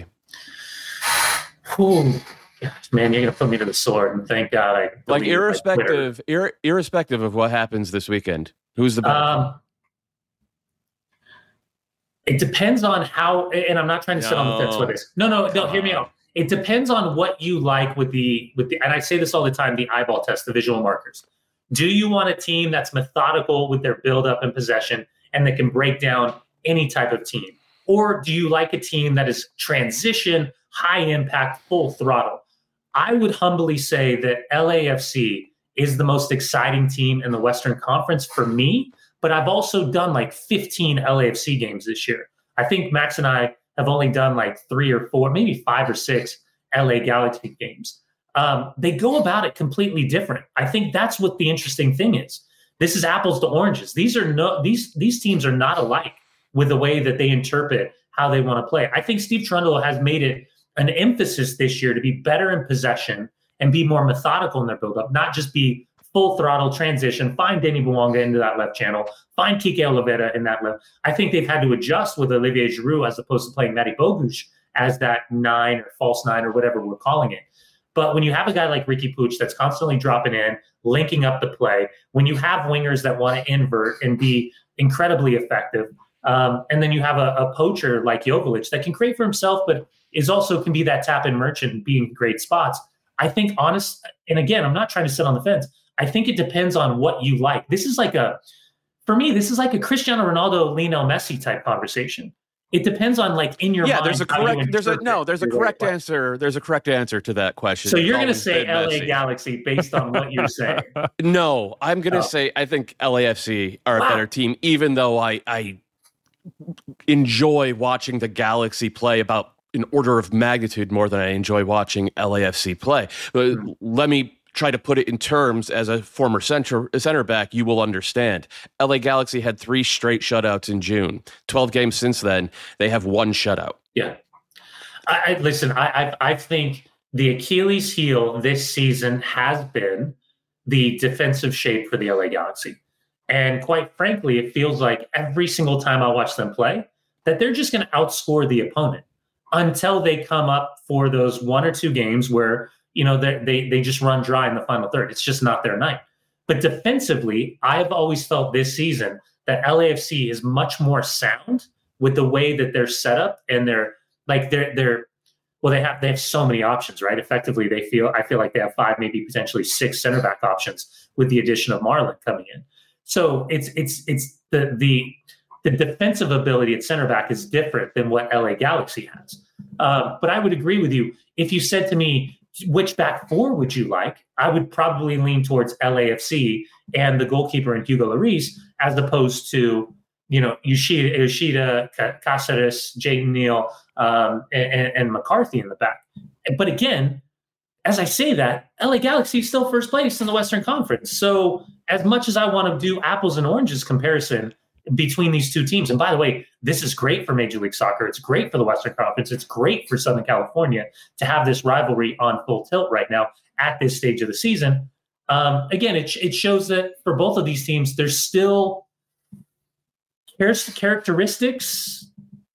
Ooh, gosh, man, you're gonna put me to the sword, and thank God I Like deleted my Twitter. irrespective, ir- irrespective of what happens this weekend, who's the better? Um, it depends on how, and I'm not trying to sit on the fence with this. No, no, no. Hear me out. It depends on what you like with the with the, and I say this all the time: the eyeball test, the visual markers. Do you want a team that's methodical with their build-up and possession, and that can break down any type of team, or do you like a team that is transition, high impact, full throttle? I would humbly say that L A F C is the most exciting team in the Western Conference for me. But I've also done like fifteen L A F C games this year. I think Max and I have only done like three or four, maybe five or six L A Galaxy games. Um, they go about it completely different. I think that's what the interesting thing is. This is apples to oranges. These are no these these teams are not alike with the way that they interpret how they want to play. I think Steve Cherundolo has made it an emphasis this year to be better in possession and be more methodical in their build-up, not just be full throttle transition, find Denny Bouanga into that left channel, find Kike Oliveira in that left. I think they've had to adjust with Olivier Giroud as opposed to playing Matty Bogusz as that nine or false nine or whatever we're calling it. But when you have a guy like Ricky Puig that's constantly dropping in, linking up the play, when you have wingers that want to invert and be incredibly effective, um, and then you have a, a poacher like Joveljic that can create for himself, but is also can be that tap-in merchant and be in great spots. I think honest, and again, I'm not trying to sit on the fence. I think it depends on what you like. This is like a, for me, this is like a Cristiano Ronaldo, Lionel Messi type conversation. It depends on like in your yeah, mind. there's a how you correct. There's a interpret no. There's a your correct play. answer. There's a correct answer to that question. So It's you're going to always say been L A Messi. Galaxy based on what you're saying? No, I'm going to Oh. say I think L A F C are Wow. a better team, even though I I enjoy watching the Galaxy play about an order of magnitude more than I enjoy watching L A F C play. But Hmm. let me try to put it in terms as a former center center back, you will understand. L A Galaxy had three straight shutouts in June. twelve games since then, they have one shutout. Yeah. I, I listen, I, I I think the Achilles heel this season has been the defensive shape for the L A Galaxy. And quite frankly, it feels like every single time I watch them play that they're just going to outscore the opponent until they come up for those one or two games where, you know, they they they just run dry in the final third. It's just not their night. But defensively, I've always felt this season that L A F C is much more sound with the way that they're set up, and they're like they're they're well they have they have so many options, right? Effectively, they feel I feel like they have five, maybe potentially six center back options with the addition of Marlon coming in. So it's it's it's the the the defensive ability at center back is different than what L A Galaxy has. Uh, but I would agree with you if you said to me, which back four would you like? I would probably lean towards L A F C and the goalkeeper in Hugo Lloris, as opposed to, you know, Yoshida, Yoshida Cáceres, Jayden Neal, um, and, and McCarthy in the back. But again, as I say that, L A Galaxy is still first place in the Western Conference. So as much as I want to do apples and oranges comparison between these two teams, and by the way, this is great for Major League Soccer. It's great for the Western Conference. It's great for Southern California to have this rivalry on full tilt right now at this stage of the season. Um, again, it, it shows that for both of these teams, there's still characteristics,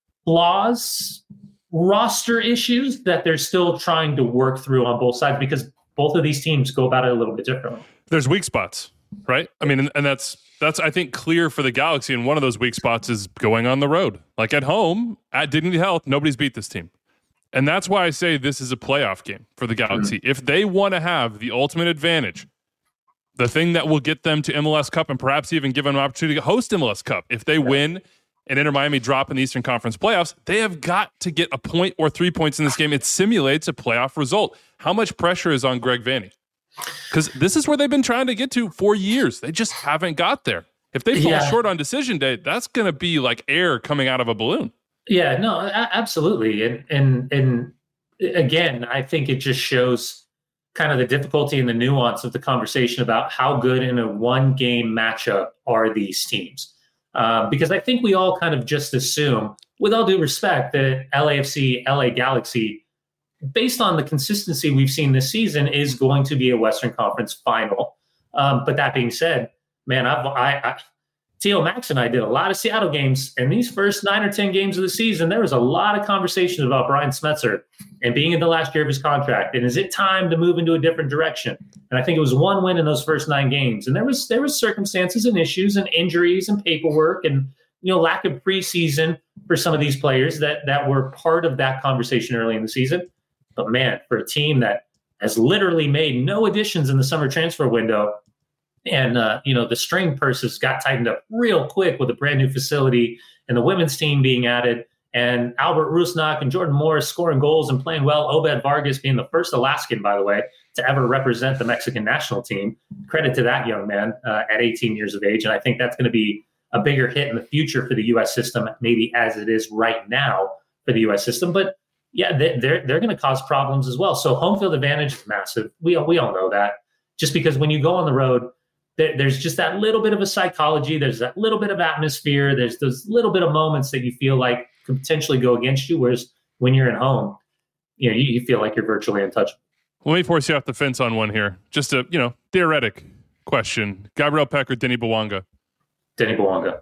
flaws, roster issues that they're still trying to work through on both sides, because both of these teams go about it a little bit differently. There's weak spots, right? I mean, and, and that's that's I think clear for the Galaxy, and one of those weak spots is going on the road. Like at home, at Dignity Health, nobody's beat this team. And that's why I say this is a playoff game for the Galaxy. Mm-hmm. If they want to have the ultimate advantage, the thing that will get them to M L S Cup and perhaps even give them an opportunity to host M L S Cup, if they win and Inter Miami drop in the Eastern Conference playoffs, they have got to get a point or three points in this game. It simulates a playoff result. How much pressure is on Greg Vanney? Because this is where they've been trying to get to for years. They just haven't got there. If they fall yeah. short on decision day, that's going to be like air coming out of a balloon. Yeah, no, absolutely. And, and, and again, I think it just shows kind of the difficulty and the nuance of the conversation about how good in a one game matchup are these teams. Uh, because I think we all kind of just assume, with all due respect, that L A F C, L A Galaxy, based on the consistency we've seen this season, is going to be a Western Conference final. Um, but that being said, man, I've, I, I, T O Max and I did a lot of Seattle games, and these first nine or ten games of the season, there was a lot of conversations about Brian Smetzer and being in the last year of his contract. And is it time to move into a different direction? And I think it was one win in those first nine games. And there was there was circumstances and issues and injuries and paperwork and, you know, lack of preseason for some of these players that that were part of that conversation early in the season. But man, for a team that has literally made no additions in the summer transfer window, and, uh, you know, the string purses got tightened up real quick with a brand new facility and the women's team being added, and Albert Rusnak and Jordan Morris scoring goals and playing well. Obed Vargas being the first Alaskan, by the way, to ever represent the Mexican national team. Credit to that young man uh, at eighteen years of age. And I think that's going to be a bigger hit in the future for the U S system, maybe as it is right now for the U S system. But yeah, they, they're they're going to cause problems as well. So home field advantage is massive. We, we all know that. Just because when you go on the road, there's just that little bit of a psychology. There's that little bit of atmosphere. There's those little bit of moments that you feel like could potentially go against you. Whereas when you're at home, you know, you, you feel like you're virtually untouchable. Let me force you off the fence on one here. Just a, you know, theoretic question. Gabriel Peck or Denis Bouanga? Denis Bouanga.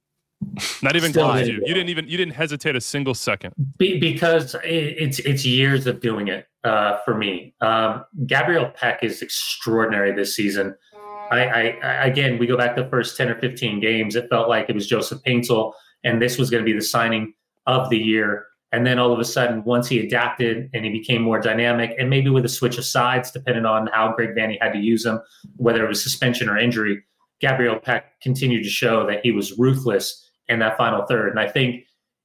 Not even close to you. You didn't even, you didn't hesitate a single second. Be, because it, it's, it's years of doing it uh, for me. Um, Gabriel Peck is extraordinary this season. I, I, again, we go back to the first ten or fifteen games. It felt like it was Joseph Paintsel, and this was going to be the signing of the year. And then all of a sudden, once he adapted and he became more dynamic, and maybe with a switch of sides, depending on how Greg Vanney had to use him, whether it was suspension or injury, Gabriel Peck continued to show that he was ruthless in that final third. And I think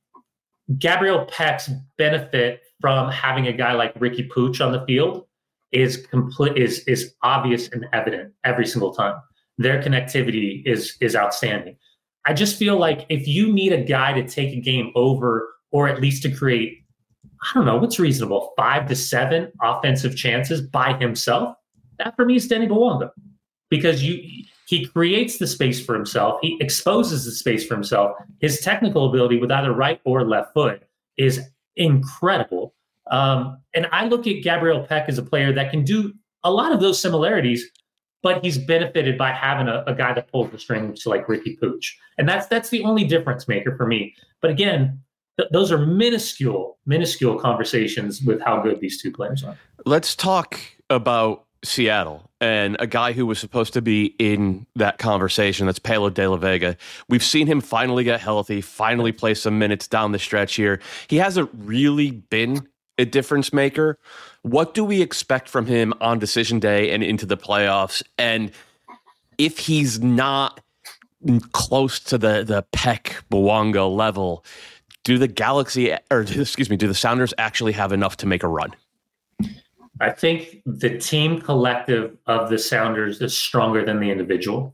Gabriel Peck's benefit from having a guy like Ricky Puig on the field is complete is is obvious and evident every single time. Their connectivity is is outstanding. I just feel like if you need a guy to take a game over, or at least to create, I don't know, what's reasonable, five to seven offensive chances by himself, that for me is Denis Bouanga. Because you he creates the space for himself, he exposes the space for himself. His technical ability with either right or left foot is incredible. Um, and I look at Gabriel Peck as a player that can do a lot of those similarities, but he's benefited by having a, a guy that pulls the strings like Ricky Pooch. And that's that's the only difference maker for me. But again, th- those are minuscule, minuscule conversations with how good these two players are. Let's talk about Seattle and a guy who was supposed to be in that conversation. That's Paulo De La Vega. We've seen him finally get healthy, finally play some minutes down the stretch here. He hasn't really been a difference maker. What do we expect from him on decision day and into the playoffs? And if he's not close to the the Peck Bouanga level, do the Galaxy or excuse me, do the Sounders actually have enough to make a run? I think the team collective of the Sounders is stronger than the individual.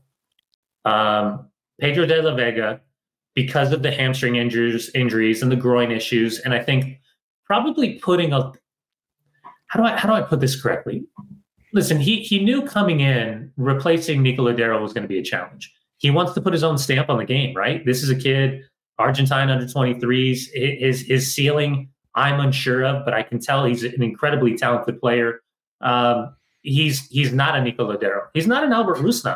Um, Pedro De La Vega, because of the hamstring injuries, injuries and the groin issues, and I think probably putting a how do I how do I put this correctly? Listen, he he knew coming in replacing Nico Lodeiro was going to be a challenge. He wants to put his own stamp on the game, right? This is a kid, Argentine under twenty-threes. His his ceiling, I'm unsure of, but I can tell he's an incredibly talented player. Um, he's he's not a Nico Lodeiro. He's not an Albert Rusnak.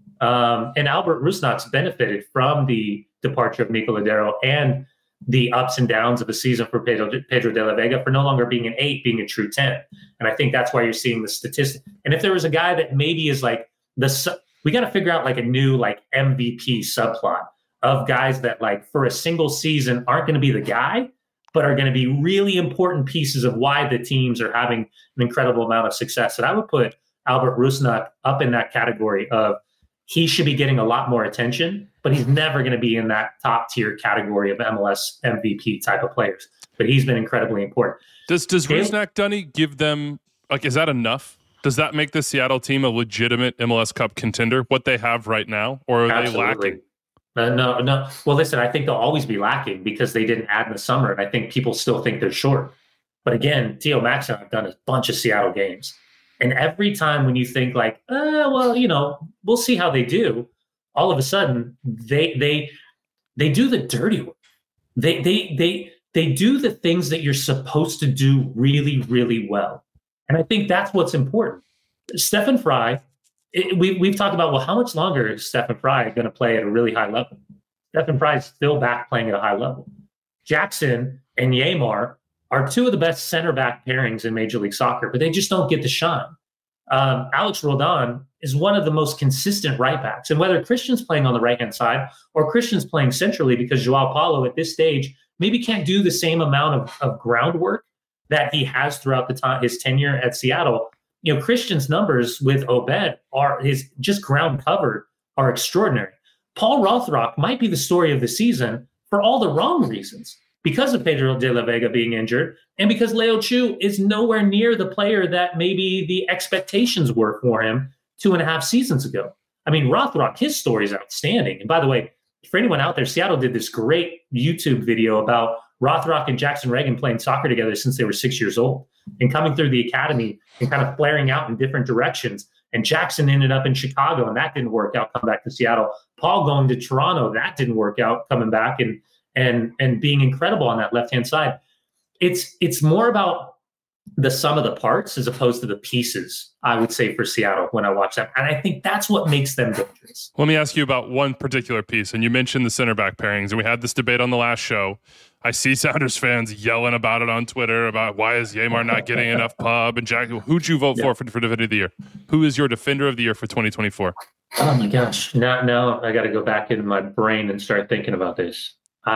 Um, and Albert Rusnak's benefited from the departure of Nico Lodeiro and the ups and downs of the season for Pedro, Pedro De La Vega for no longer being an eight, being a true ten. And I think that's why you're seeing the statistic. And if there was a guy that maybe is like the, we got to figure out like a new like M V P subplot of guys that like for a single season aren't going to be the guy, but are going to be really important pieces of why the teams are having an incredible amount of success. And I would put Albert Rusnak up in that category of he should be getting a lot more attention, but he's never going to be in that top tier category of M L S M V P type of players. But he's been incredibly important. Does does Rusnak, Dunny, give them, like, is that enough? Does that make the Seattle team a legitimate M L S Cup contender, what they have right now? Or are Absolutely. they lacking? Uh, no, no. Well, listen, I think they'll always be lacking because they didn't add in the summer, and I think people still think they're short. But again, Theo Max and I have done a bunch of Seattle games. And every time when you think like, uh, well, you know, we'll see how they do, all of a sudden they they they do the dirty work. They they they they do the things that you're supposed to do really, really well. And I think that's what's important. Stefan Frei, it, we we've talked about, well, how much longer is Stefan Frei going to play at a really high level? Stefan Frei is still back playing at a high level. Jackson and Yeimar are two of the best center back pairings in Major League Soccer, but they just don't get the shine. Um, Alex Roldan is one of the most consistent right backs. And whether Christian's playing on the right-hand side or Christian's playing centrally, because Joao Paulo at this stage maybe can't do the same amount of, of groundwork that he has throughout the time, his tenure at Seattle. You know, Christian's numbers with Obed are his just ground covered are extraordinary. Paul Rothrock might be the story of the season for all the wrong reasons. Because of Pedro De La Vega being injured, and because Leo Chu is nowhere near the player that maybe the expectations were for him two and a half seasons ago. I mean, Rothrock, his story is outstanding. And by the way, for anyone out there, Seattle did this great YouTube video about Rothrock and Jackson Reagan playing soccer together since they were six years old and coming through the academy and kind of flaring out in different directions. And Jackson ended up in Chicago, and that didn't work out, come back to Seattle. Paul going to Toronto, that didn't work out, coming back and and and being incredible on that left-hand side. It's it's more about the sum of the parts as opposed to the pieces, I would say, for Seattle when I watch that. And I think that's what makes them dangerous. Let me ask you about one particular piece. And you mentioned the center back pairings, and we had this debate on the last show. I see Sounders fans yelling about it on Twitter about why is Yeimar not getting enough pub? And Jack, who'd you vote yeah. for for, for Defender of the Year? Who is your Defender of the Year for twenty twenty-four? Oh, my gosh. Now, now I got to go back in my brain and start thinking about this.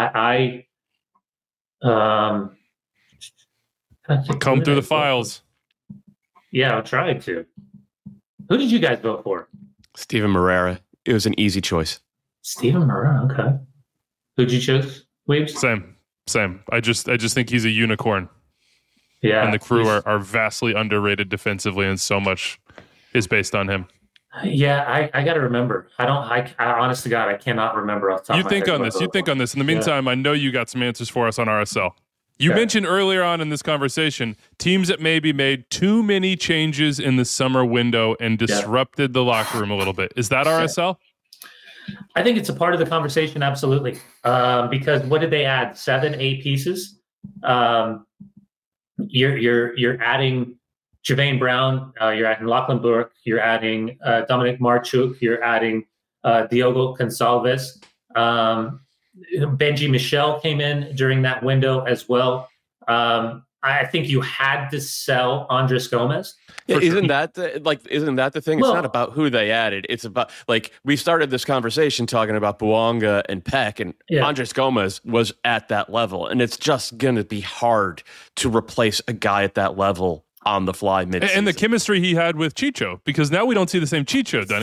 I, I um, comb through the files. Yeah, I'll try to. Who did you guys vote for? Steven Moreira. It was an easy choice. Steven Moreira. Okay. Who'd you choose? Weaves? Same, same. I just, I just think he's a unicorn. Yeah, and the crew are, are vastly underrated defensively, and so much is based on him. Yeah, I, I got to remember. I don't. I, I honest to God, I cannot remember off the top You of my think head on this. You think on this. In the meantime, yeah. I know you got some answers for us on R S L. You okay. mentioned earlier on in this conversation teams that maybe made too many changes in the summer window and disrupted yeah. the locker room a little bit. Is that R S L? I think it's a part of the conversation, absolutely. Um, because what did they add? Seven, eight pieces. Um, you're you're you're adding Javain Brown, uh, you're adding Lachlan Burke, you're adding uh, Dominic Marchuk, you're adding uh, Diogo Gonçalves. Um, Benji Michel came in during that window as well. Um, I think you had to sell Andres Gomez. Yeah, isn't that the, like? Isn't that the thing? It's Well- not about who they added. It's about like we started this conversation talking about Bouanga and Peck, and Yeah. Andres Gomez was at that level, and it's just going to be hard to replace a guy at that level on the fly mid. And, and the chemistry he had with Chicho, because now we don't see the same Chicho, Denny.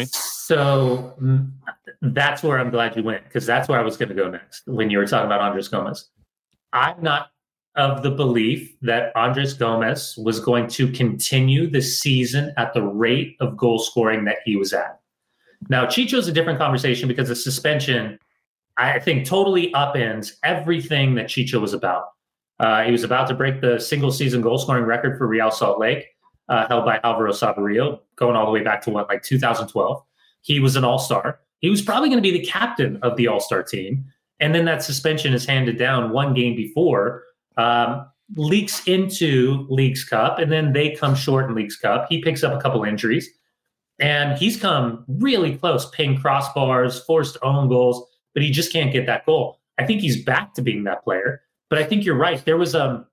So mm, that's where I'm glad you went, because that's where I was going to go next when you were talking about Andres Gomez. I'm not of the belief that Andres Gomez was going to continue the season at the rate of goal scoring that he was at. Now, Chicho's a different conversation because the suspension, I think, totally upends everything that Chicho was about. Uh, he was about to break the single season goal scoring record for Real Salt Lake, uh, held by Alvaro Saborio, going all the way back to what, like two thousand twelve. He was an all-star. He was probably going to be the captain of the all-star team. And then that suspension is handed down one game before, um, leaks into Leagues Cup, and then they come short in Leagues Cup. He picks up a couple injuries, and he's come really close, pinged crossbars, forced own goals, but he just can't get that goal. I think he's back to being that player. But I think you're right. There was a,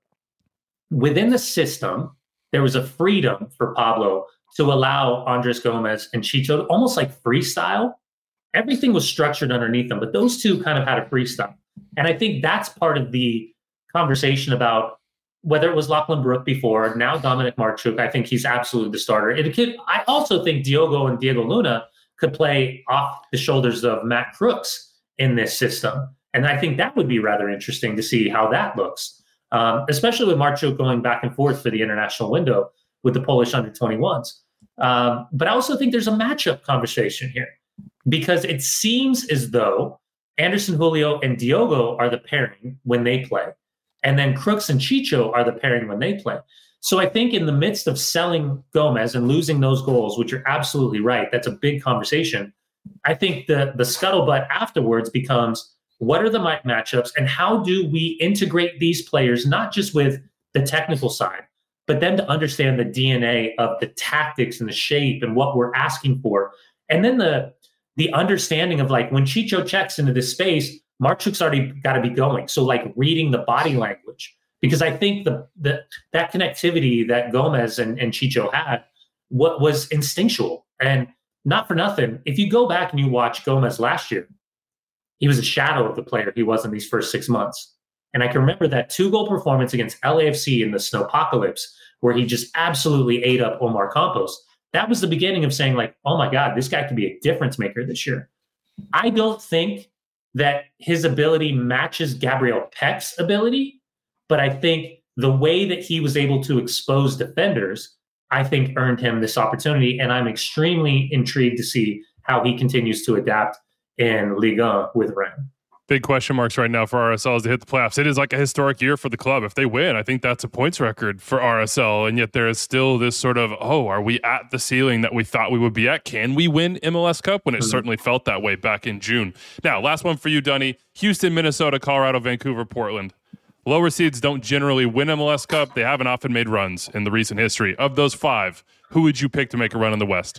within the system, there was a freedom for Pablo to allow Andres Gomez and Chicho almost like freestyle. Everything was structured underneath them, but those two kind of had a freestyle. And I think that's part of the conversation about whether it was Lachlan Brooke before, now Dominic Marchuk. I think he's absolutely the starter. It could, I also think Diogo and Diego Luna could play off the shoulders of Matt Crooks in this system. And I think that would be rather interesting to see how that looks, um, especially with Marchuk going back and forth for the international window with the Polish under twenty-ones. Um, but I also think there's a matchup conversation here, because it seems as though Anderson Julio and Diogo are the pairing when they play, and then Crooks and Chicho are the pairing when they play. So I think in the midst of selling Gomez and losing those goals, which you're absolutely right, that's a big conversation. I think the, the scuttlebutt afterwards becomes, what are the mic matchups, and how do we integrate these players, not just with the technical side, but then to understand the D N A of the tactics and the shape and what we're asking for. And then the the understanding of, like, when Chicho checks into this space, Marchuk's already got to be going. So, like, reading the body language, because I think the, the that connectivity that Gomez and, and Chicho had, what was instinctual. And not for nothing, if you go back and you watch Gomez last year, he was a shadow of the player he was in these first six months. And I can remember that two-goal performance against L A F C in the Snowpocalypse, where he just absolutely ate up Omar Campos. That was the beginning of saying, like, oh my God, this guy could be a difference maker this year. I don't think that his ability matches Gabriel Peck's ability, but I think the way that he was able to expose defenders, I think earned him this opportunity. And I'm extremely intrigued to see how he continues to adapt in Liga with Rennes. Big question marks right now for R S L as they hit the playoffs. It is like a historic year for the club. If they win, I think that's a points record for R S L. And yet there is still this sort of, oh, are we at the ceiling that we thought we would be at? Can we win M L S Cup? When it mm-hmm. certainly felt that way back in June. Now, last one for you, Dunny. Houston, Minnesota, Colorado, Vancouver, Portland. Lower seeds don't generally win M L S Cup. They haven't often made runs in the recent history. Of those five, who would you pick to make a run in the West?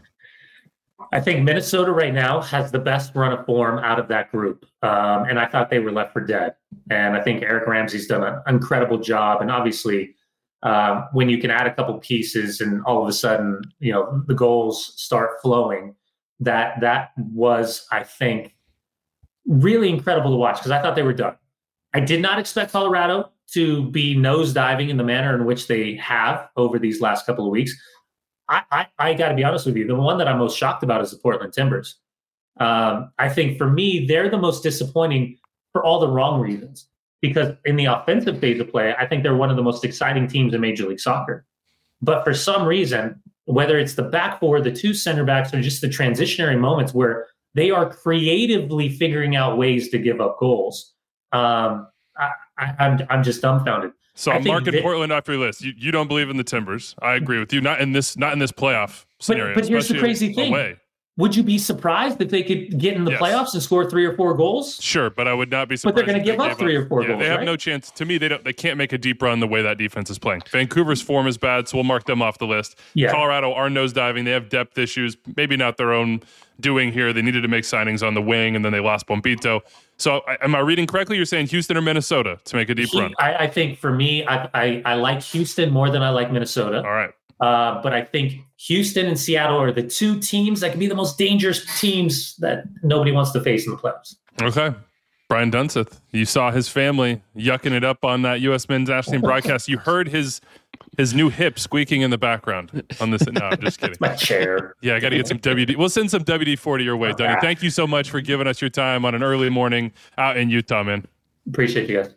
I think Minnesota right now has the best run of form out of that group. Um, and I thought they were left for dead. And I think Eric Ramsey's done an incredible job. And obviously, um, when you can add a couple pieces and all of a sudden, you know, the goals start flowing, that that was, I think, really incredible to watch, because I thought they were done. I did not expect Colorado to be nosediving in the manner in which they have over these last couple of weeks. I, I, I got to be honest with you. The one that I'm most shocked about is the Portland Timbers. Um, I think for me, they're the most disappointing for all the wrong reasons. Because in the offensive phase of play, I think they're one of the most exciting teams in Major League Soccer. But for some reason, whether it's the back four, the two center backs, or just the transitionary moments where they are creatively figuring out ways to give up goals, um, I, I, I'm I'm just dumbfounded. So I'm marking that, Portland off your list. You you don't believe in the Timbers. I agree with you. Not in this not in this playoff scenario. But, but here's the crazy thing. Away. would you be surprised if they could get in the Yes. playoffs and score three or four goals? Sure, but I would not be But surprised. they're going if to give they up gave three or four yeah, goals. They have right? no chance. To me, they don't. They can't make a deep run the way that defense is playing. Vancouver's form is bad, so we'll mark them off the list. Yeah. Colorado are nosediving. They have depth issues. Maybe not their own doing here. They needed to make signings on the wing, and then they lost Bombito. So, I, am I reading correctly? You're saying Houston or Minnesota to make a deep He- run? I, I think for me, I, I, I like Houston more than I like Minnesota. All right. Uh, but I think Houston and Seattle are the two teams that can be the most dangerous teams that nobody wants to face in the playoffs. Okay. Brian Dunseth, you saw his family yucking it up on that U S men's national team broadcast. You heard his his new hip squeaking in the background on this. No, I'm just kidding. My chair. Yeah, I got to get some W D. We'll send some W D forty your way, Dunny. Thank you so much for giving us your time on an early morning out in Utah, man. Appreciate you guys.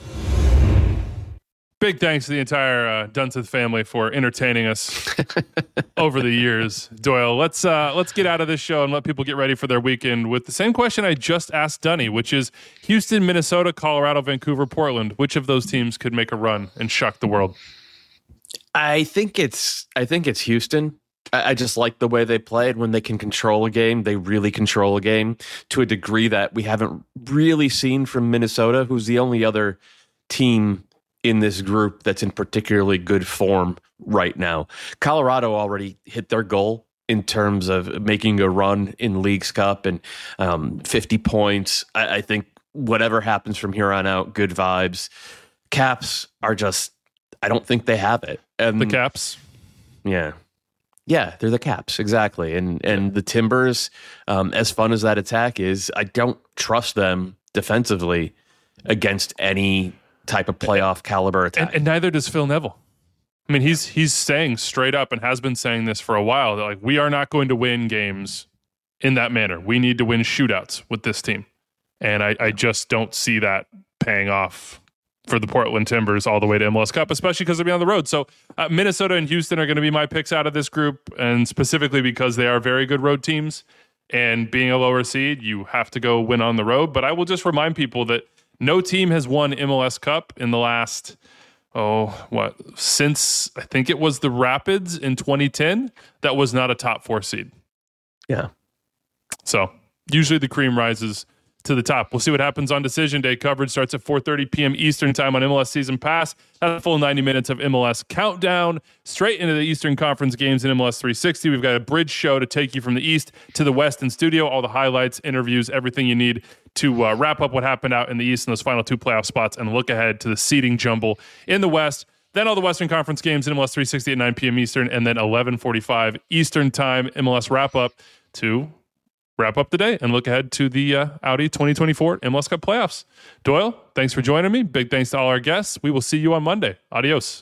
Big thanks to the entire uh, Dunseth family for entertaining us over the years. Doyle, let's uh, let's get out of this show and let people get ready for their weekend with the same question I just asked Dunny, which is Houston, Minnesota, Colorado, Vancouver, Portland. Which of those teams could make a run and shock the world? I think it's I think it's Houston. I, I just like the way they played. When they can control a game, they really control a game to a degree that we haven't really seen from Minnesota, who's the only other team in this group that's in particularly good form right now. Colorado already hit their goal in terms of making a run in Leagues Cup and um, fifty points. I, I think whatever happens from here on out, good vibes. Caps are just, I don't think they have it. And The Caps? Yeah. Yeah, they're the Caps, exactly. And and the Timbers, um, as fun as that attack is, I don't trust them defensively against any type of playoff caliber attack. And, and neither does Phil Neville. I mean, he's he's saying straight up and has been saying this for a while that like we are not going to win games in that manner. We need to win shootouts with this team. And I, I just don't see that paying off for the Portland Timbers all the way to M L S Cup, especially because they'll be on the road. So uh, Minnesota and Houston are going to be my picks out of this group, and specifically because they are very good road teams. And being a lower seed, you have to go win on the road. But I will just remind people that no team has won M L S Cup in the last, oh, what, since I think it was the Rapids in twenty ten, that was not a top four seed. Yeah. So usually the cream rises to the top. We'll see what happens on Decision Day. Coverage starts at four thirty p.m. Eastern time on M L S Season Pass. That's a full ninety minutes of M L S countdown straight into the Eastern Conference games in M L S three sixty. We've got a bridge show to take you from the East to the West in studio, all the highlights, interviews, everything you need to uh, wrap up what happened out in the East in those final two playoff spots and look ahead to the seeding jumble in the West. Then all the Western Conference games in M L S three sixty at nine p.m. Eastern, and then eleven forty-five Eastern time M L S wrap up to wrap up the day and look ahead to the uh, Audi twenty twenty-four M L S Cup playoffs. Doyle, thanks for joining me. Big thanks to all our guests. We will see you on Monday. Adios.